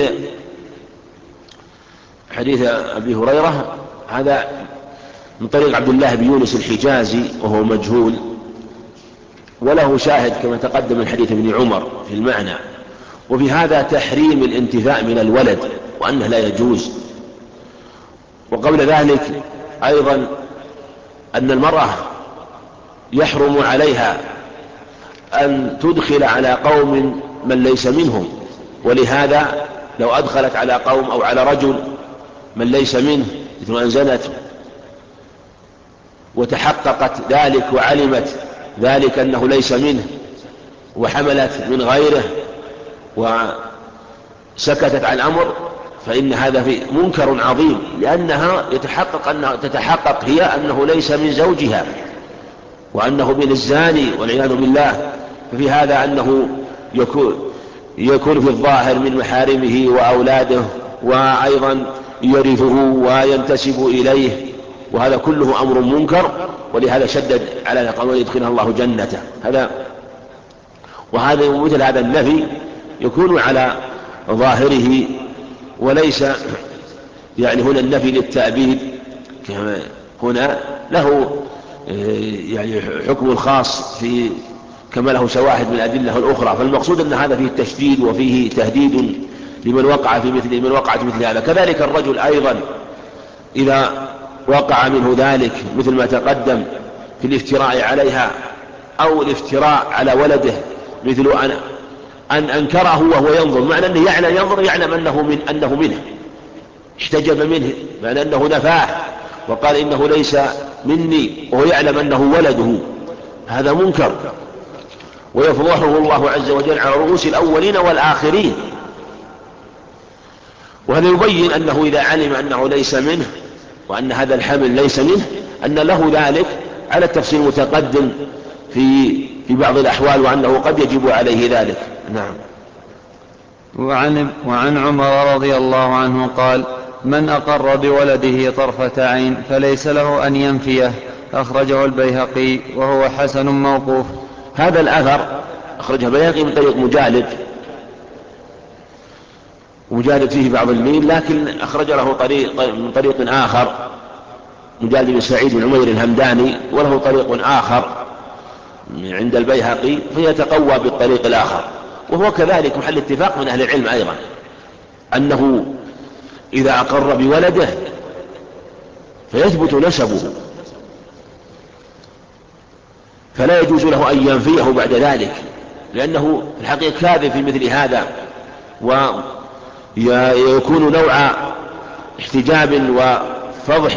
حديث أبي هريرة هذا من طريق عبد الله بن يونس الحجازي وهو مجهول، وله شاهد كما تقدم من حديث ابن عمر في المعنى. وفي هذا تحريم الانتفاء من الولد وأنه لا يجوز. وقبل ذلك أيضا أن المرأة يحرم عليها أن تدخل على قوم من ليس منهم، ولهذا لو أدخلت على قوم أو على رجل من ليس منه مثل أن زنت وتحققت ذلك وعلمت ذلك أنه ليس منه وحملت من غيره وسكتت عن الأمر، فإن هذا في منكر عظيم، لأنها تتحقق هي أنه ليس من زوجها وأنه من الزاني والعياذ بالله. ففي هذا أنه يكون في الظاهر من محارمه وأولاده، وأيضا يرثه وينتسب إليه، وهذا كله أمر منكر، ولهذا شدد على قول يدخلها الله جنته. وهذا مثل هذا النفي يكون على ظاهره، وليس يعني هنا النفي للتأبيد، هنا له يعني حكم الخاص كما له شواهد من الأدلة الأخرى. فالمقصود أن هذا فيه التشديد وفيه تهديد لمن وقعت مثل هذا. كذلك الرجل أيضا إذا وقع منه ذلك مثل ما تقدم في الافتراء عليها أو الافتراء على ولده، مثل أن أنكره وهو ينظر، معنى أنه يعلم أنه منه، احتجب منه، معنى أنه نفاه وقال إنه ليس مني وهو يعلم أنه ولده، هذا منكر، ويفضحه الله عز وجل على رؤوس الأولين والآخرين. وهذا يبين أنه إذا علم أنه ليس منه وأن هذا الحمل ليس منه أن له ذلك على التفصيل المتقدم في بعض الأحوال، وأنه قد يجب عليه ذلك. نعم. وعن عمر رضي الله عنه قال: من أقر بولده طرفة عين فليس له أن ينفيه. أخرجه البيهقي وهو حسن موقوف. هذا الأثر أخرجه البيهقي من طريق مجالد فيه بعض الميل، لكن أخرج له من طريق آخر مجالد بن سعيد بن عمير الهمداني، وله طريق آخر عند البيهقي فيتقوى بالطريق الآخر. وهو كذلك محل اتفاق من أهل العلم أيضا أنه إذا أقر بولده فيثبت نسبه، فلا يجوز له أن ينفيه بعد ذلك، لأنه في الحقيقة كاذب في مثل هذا، ويكون نوع احتجاب وفضح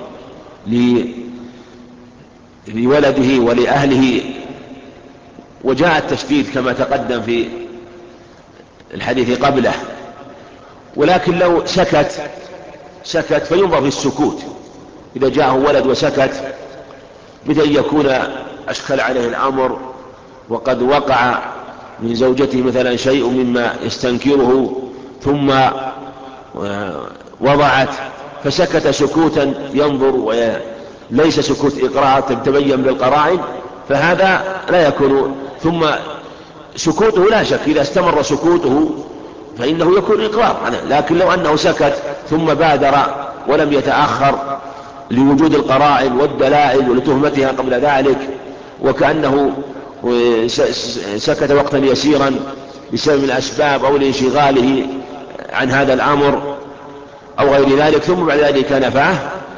لولده ولأهله. وجاء التشديد كما تقدم في الحديث قبله. ولكن لو سكت فينظر في السكوت، إذا جاءه ولد وسكت مثل أن يكون أشكل عليه الأمر وقد وقع من زوجته مثلا شيء مما يستنكره ثم وضعت فسكت سكوتا ينظر وليس سكوت إقرار تبين بالقرائن، فهذا لا يكون. ثم سكوته لا شك إذا استمر سكوته فإنه يكون إقرار، لكن لو أنه سكت ثم بادر ولم يتأخر لوجود القرائن والدلائل ولتهمتها قبل ذلك، وكأنه سكت وقتا يسيرا بسبب الأسباب أو لانشغاله عن هذا الأمر أو غير ذلك، ثم بعد ذلك نفاه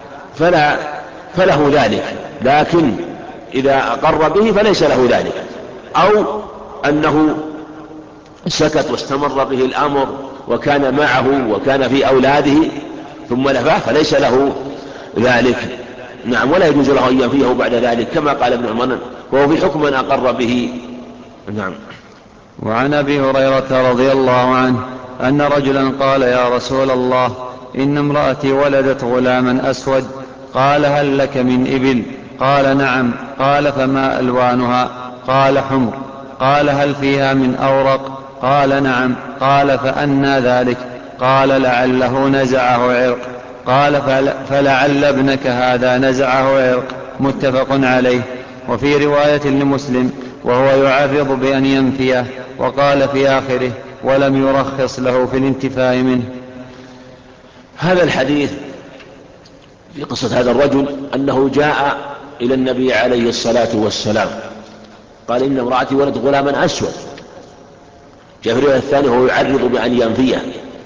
فله ذلك. لكن إذا أقر به فليس له ذلك، أو أنه سكت واستمر به الأمر وكان معه وكان في أولاده ثم نفاه فليس له ذلك. نعم، ولا يجوز له أن ينفيه بعد ذلك كما قال ابن عمر، وهو في حكم من أقر به. نعم. وعن أبي هريرة رضي الله عنه أن رجلا قال: يا رسول الله، إن امرأتي ولدت غلاما أسود. قال: هل لك من إبل؟ قال: نعم. قال: فما ألوانها؟ قال: حمر. قال: هل فيها من أورق؟ قال: نعم. قال: فأنى ذلك؟ قال: لعله نزعه عرق. قال: فلعل ابنك هذا نزعه عرق. متفق عليه. وفي رواية لمسلم: وهو يعرض بأن ينفيه. وقال في آخره: ولم يرخص له في الانتفاء منه. هذا الحديث في قصة هذا الرجل أنه جاء إلى النبي عليه الصلاة والسلام قال: إن امرأتي ولدت غلاما أسود. جاء في الرواية الثانية: وهو يعرض بأن ينفيه.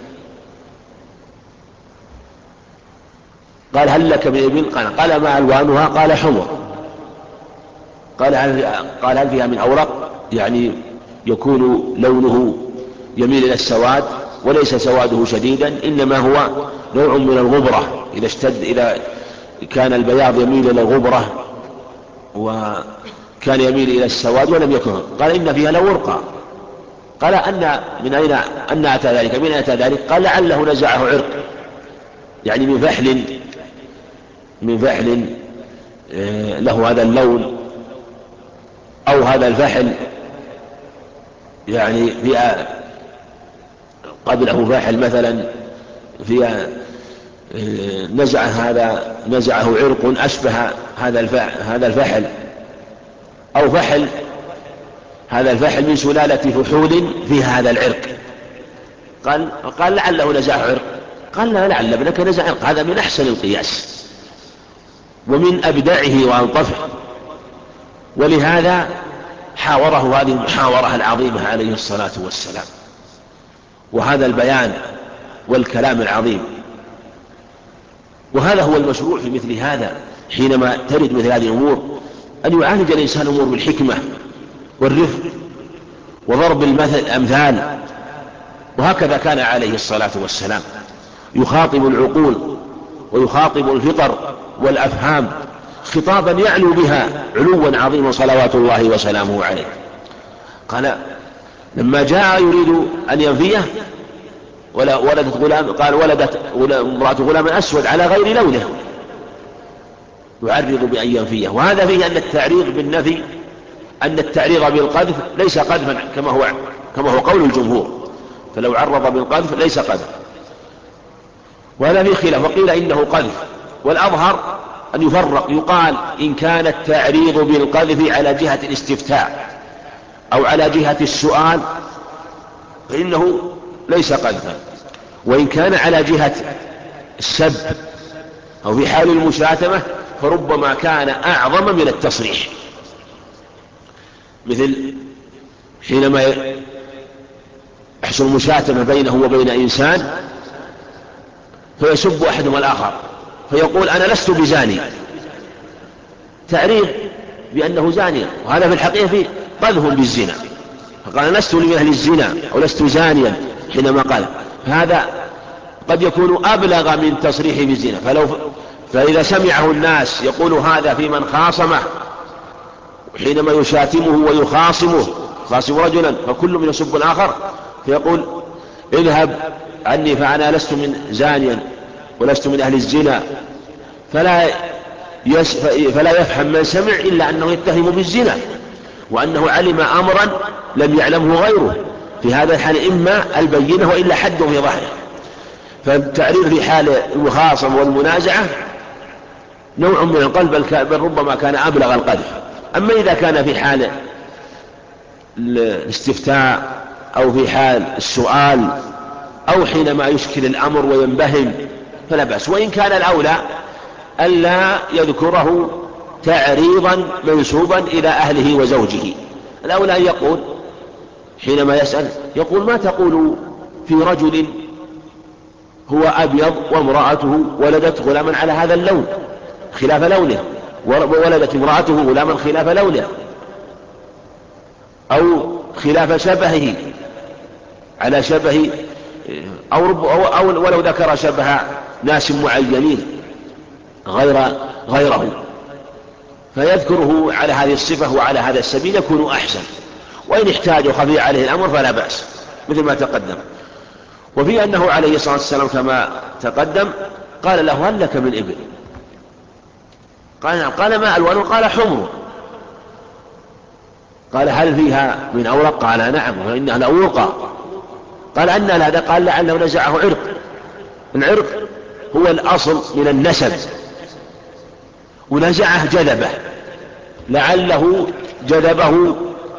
قال: هل لك من إبل؟ قال: ما ألوانها؟ قال: حمر. قال: هل فيها من أورق؟ يعني يكون لونه يميل إلى السواد وليس سواده شديدا، إنما هو نوع من الغبرة، إذا كان البياض يميل إلى الغبرة وكان يميل إلى السواد ولم يكن. قال: إن فيها لورقا. قال: من أين أتى ذلك؟ من أين أتى ذلك؟ قال: لعله نزعه عرق، يعني من فحل له هذا اللون، أو هذا الفحل يعني فيها قبله فاحل مثلا فيها نزعه عرق أشبه هذا الفحل، أو فحل هذا الفحل من سلالة فحول فيها هذا العرق. قال: لعله نزعه عرق. قال: لا، لعل ابنك نزع عرق. هذا من أحسن القياس ومن أبدعه وألطفه، ولهذا حاوره هذه المحاورة العظيمة عليه الصلاة والسلام، وهذا البيان والكلام العظيم. وهذا هو المشروع في مثل هذا، حينما ترد مثل هذه الأمور أن يعالج الإنسان الأمور بالحكمة والرفق وضرب الأمثال. وهكذا كان عليه الصلاة والسلام يخاطب العقول ويخاطب الفطر والأفهام خطابا يعلو بها علوا عظيما صلوات الله وسلامه عليه. قال لما جاء يريد أن ينفيه ولدت غلام، قال: ولدت امرأة غلام أسود على غير لونه، يعرض بأن ينفيه. وهذا فيه أن التعريض بالنفي، أن التعريض بالقذف ليس قذفا كما هو قول الجمهور، فلو عرض بالقذف ليس قذف. وهذا فيه خلاف، وقيل إنه قذف، والأظهر أن يفرق، يقال إن كان التعريض بالقذف على جهة الاستفتاء أو على جهة السؤال فإنه ليس قذفا، وإن كان على جهة السب أو في حال المشاتمة فربما كان أعظم من التصريح، مثل حينما يحصل مشاتمة بينه وبين إنسان فيسب أحدهم الآخر فيقول أنا لست بزاني، تعريف بأنه زاني، وهذا في الحقيقة فيه قذف بالزنا، فقال لست من أهل الزنا أو لست زانيا حينما قال. هذا قد يكون أبلغ من تصريح بالزنا، فإذا سمعه الناس يقول هذا في من خاصمه، حينما يشاتمه ويخاصمه، خاصم رجلا فكل من يسب الآخر، فيقول اذهب عني فأنا لست من زانيا ولست من أهل الزنا، فلا يفهم من سمع إلا أنه يتهم بالزنا، وأنه علم أمرا لم يعلمه غيره. في هذا الحال إما البينة وإلا حد في ظهره. فالتعريف في حال المخاصمة والمنازعة نوع من القلب، بل ربما كان أبلغ القذف. أما إذا كان في حال الاستفتاء أو في حال السؤال أو حينما يشكل الأمر وينبهم فلا بأس، وإن كان الأولى ألا يذكره تعريضا منسوبا إلى أهله وزوجه. الأولى أن يقول حينما يسأل يقول ما تقول في رجل هو أبيض وامرأته ولدت غلاما على هذا اللون خلاف لونه، وولدت امرأته غلاما خلاف لونه، أو خلاف شبهه على شبه، أو ولو ذكر شبه ناس معينين غيره، فيذكره على هذه الصفة وعلى هذا السبيل يكون أحسن. وإن احتاج وخفي عليه الأمر فلا بأس مثل ما تقدم. وفي أنه عليه الصلاة والسلام كما تقدم قال له هل لك من إبل؟ قال نعم. قال ما ألوانه؟ قال حمر. قال هل فيها من أورق؟ قال نعم وإنها لأورقا. قال أن هذا؟ قال لعله نزعه عرق. العرق هو الأصل من النسب، ونزعه جذبه، لعله جذبه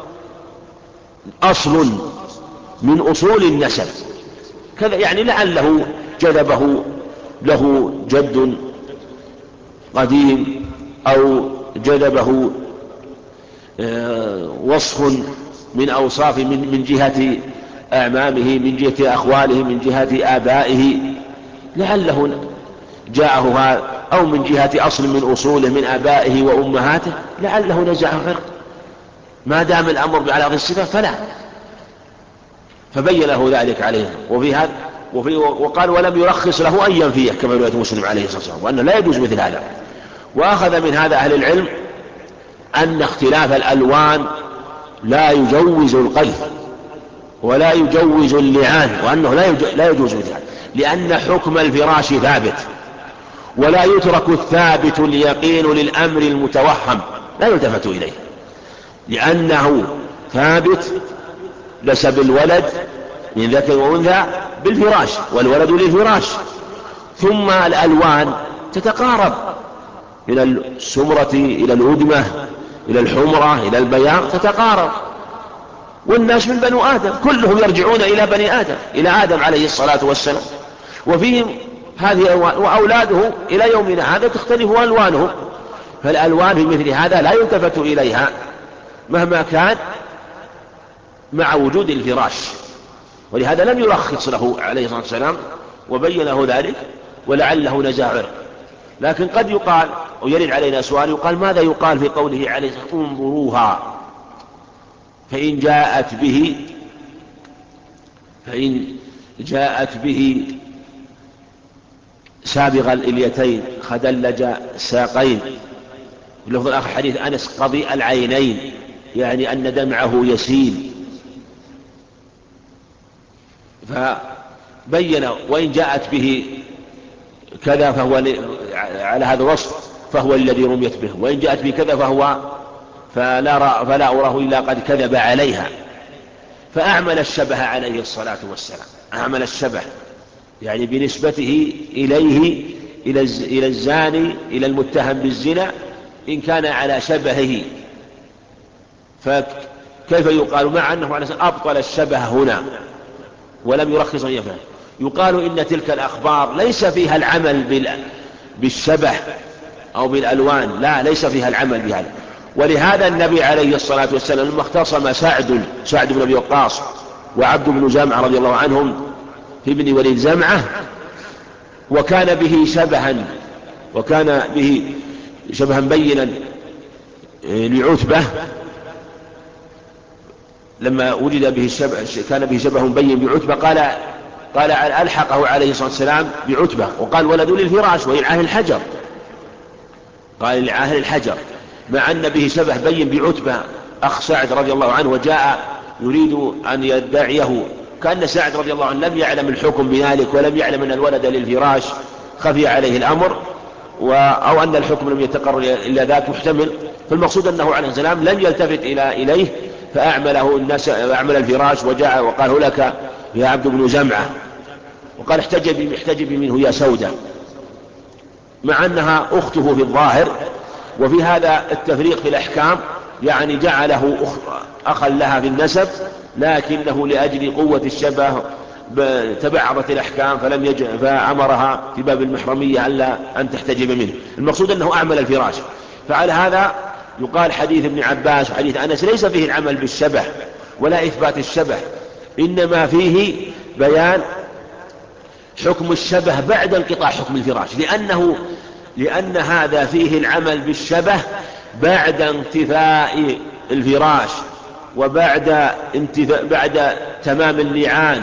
أصل من أصول النسب كذا، يعني لعله جذبه له جد قديم، أو جذبه وصف من أوصاف من جهة أعمامه، من جهة أخواله، من جهة آبائه، لعله جاءه هذا، أو من جهة أصل من أصوله من آبائه وأمهاته، لعله نزعه عرق. ما دام الأمر على هذه الصفة فلا. فبين له ذلك عليه. وقال ولم يرخص له أن ينفيه كما رواية مسلم عليه الصلاة والسلام، وأنه لا يجوز مثل هذا. وأخذ من هذا أهل العلم أن اختلاف الألوان لا يجوز القذف ولا يجوز اللعان، وأنه لا يجوز مثل هذا، لأن حكم الفراش ثابت، ولا يترك الثابت اليقين للأمر المتوهم، لا يلتفت إليه، لأنه ثابت نسب الولد من ذكر وأنثى بالفراش، والولد للفراش. ثم الألوان تتقارب من السمرة إلى الأدمة إلى الحمرة إلى البياض، تتقارب. والناس من بنو آدم كلهم يرجعون إلى بني آدم، إلى آدم عليه الصلاة والسلام، وفيهم هذه الألوان، وأولاده إلى يومنا هذا تختلف ألوانهم. فالألوان في مثل هذا لا يلتفت إليها مهما كان مع وجود الفراش. ولهذا لم يرخص له عليه الصلاة والسلام وبين له ذلك، ولعله نزع عرق. لكن قد يقال ويرد علينا سؤال، يقال ماذا يقال في قوله عليه الصلاة والسلام انظروها، فإن جاءت به سابغ الإليتين خدلج الساقين، في اللفظ الآخر حديث أنس قضيء العينين، يعني أن دمعه يسيل. فبين وإن جاءت به كذا فهو على هذا الوصف فهو الذي رميت به، وإن جاءت به كذا فلا أراه إلا قد كذب عليها. فأعمل الشبه عليه الصلاة والسلام، أعمل الشبه يعني بنسبته إليه إلى الزاني إلى المتهم بالزنا إن كان على شبهه. فكيف يقال مع أنه على أبطل الشبه هنا ولم يرخص أن يفعل؟ يقال إن تلك الأخبار ليس فيها العمل بالشبه أو بالألوان، لا، ليس فيها العمل بهذا. ولهذا النبي عليه الصلاة والسلام لما اختصم سعد بن أبي وقاص وعبد بن زمعة رضي الله عنهم في ابن وليد زمعة، وكان به شبها بينا لعتبة، لما وجد به كان به شبه بين بعتبة قال ألحقه عليه الصلاة والسلام بعتبة، وقال ولد للفراش ويلعاه الحجر، قال لعاه الحجر، مع أن به شبه بين بعتبة أخ سعد رضي الله عنه، وجاء يريد أن يدعيه، كأن سعد رضي الله عنه لم يعلم الحكم بذلك، ولم يعلم أن الولد للفراش، خفي عليه الأمر، أو أن الحكم لم يتقرر إلا ذاك، محتمل. فالمقصود أنه عليه السلام لم يلتفت إليه، فأعمل الفراش، وجاء وقال لك يا عبد بن زمعة، وقال احتجبي منه يا سودة، مع أنها أخته في الظاهر. وفي هذا التفريق في الأحكام، يعني جعله أخا لها في النسب، لكنه لأجل قوة الشبه تبعضت الأحكام، فأمرها في باب المحرمية ألا أن تحتجب منه. المقصود أنه أعمل الفراش. فعلى هذا يقال حديث ابن عباس وحديث أنس ليس فيه العمل بالشبه ولا إثبات الشبه، إنما فيه بيان حكم الشبه بعد انقطاع حكم الفراش، لأن هذا فيه العمل بالشبه بعد انتفاء الفراش، وبعد تمام اللعان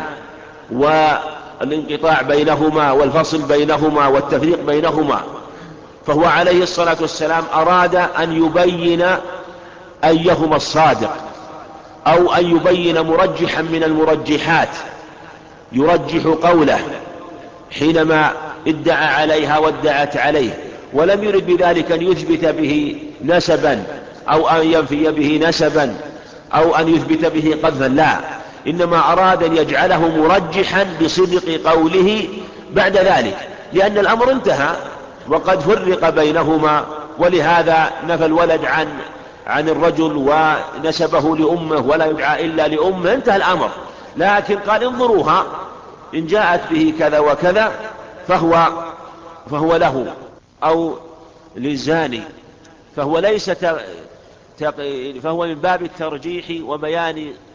والانقطاع بينهما والفصل بينهما والتفريق بينهما. فهو عليه الصلاة والسلام أراد أن يبين أيهما الصادق، أو أن يبين مرجحا من المرجحات يرجح قوله حينما ادعى عليها وادعت عليه، ولم يرد بذلك أن يثبت به نسبا أو أن ينفي به نسبا أو أن يثبت به قذفا، لا، إنما أراد أن يجعله مرجحا بصدق قوله بعد ذلك، لأن الأمر انتهى وقد فرق بينهما، ولهذا نفى الولد عن الرجل ونسبه لأمه ولا يدعى إلا لأمه، انتهى الأمر. لكن قال انظروها، إن جاءت به كذا وكذا فهو له، أو للزاني، فهو من باب الترجيح وبيان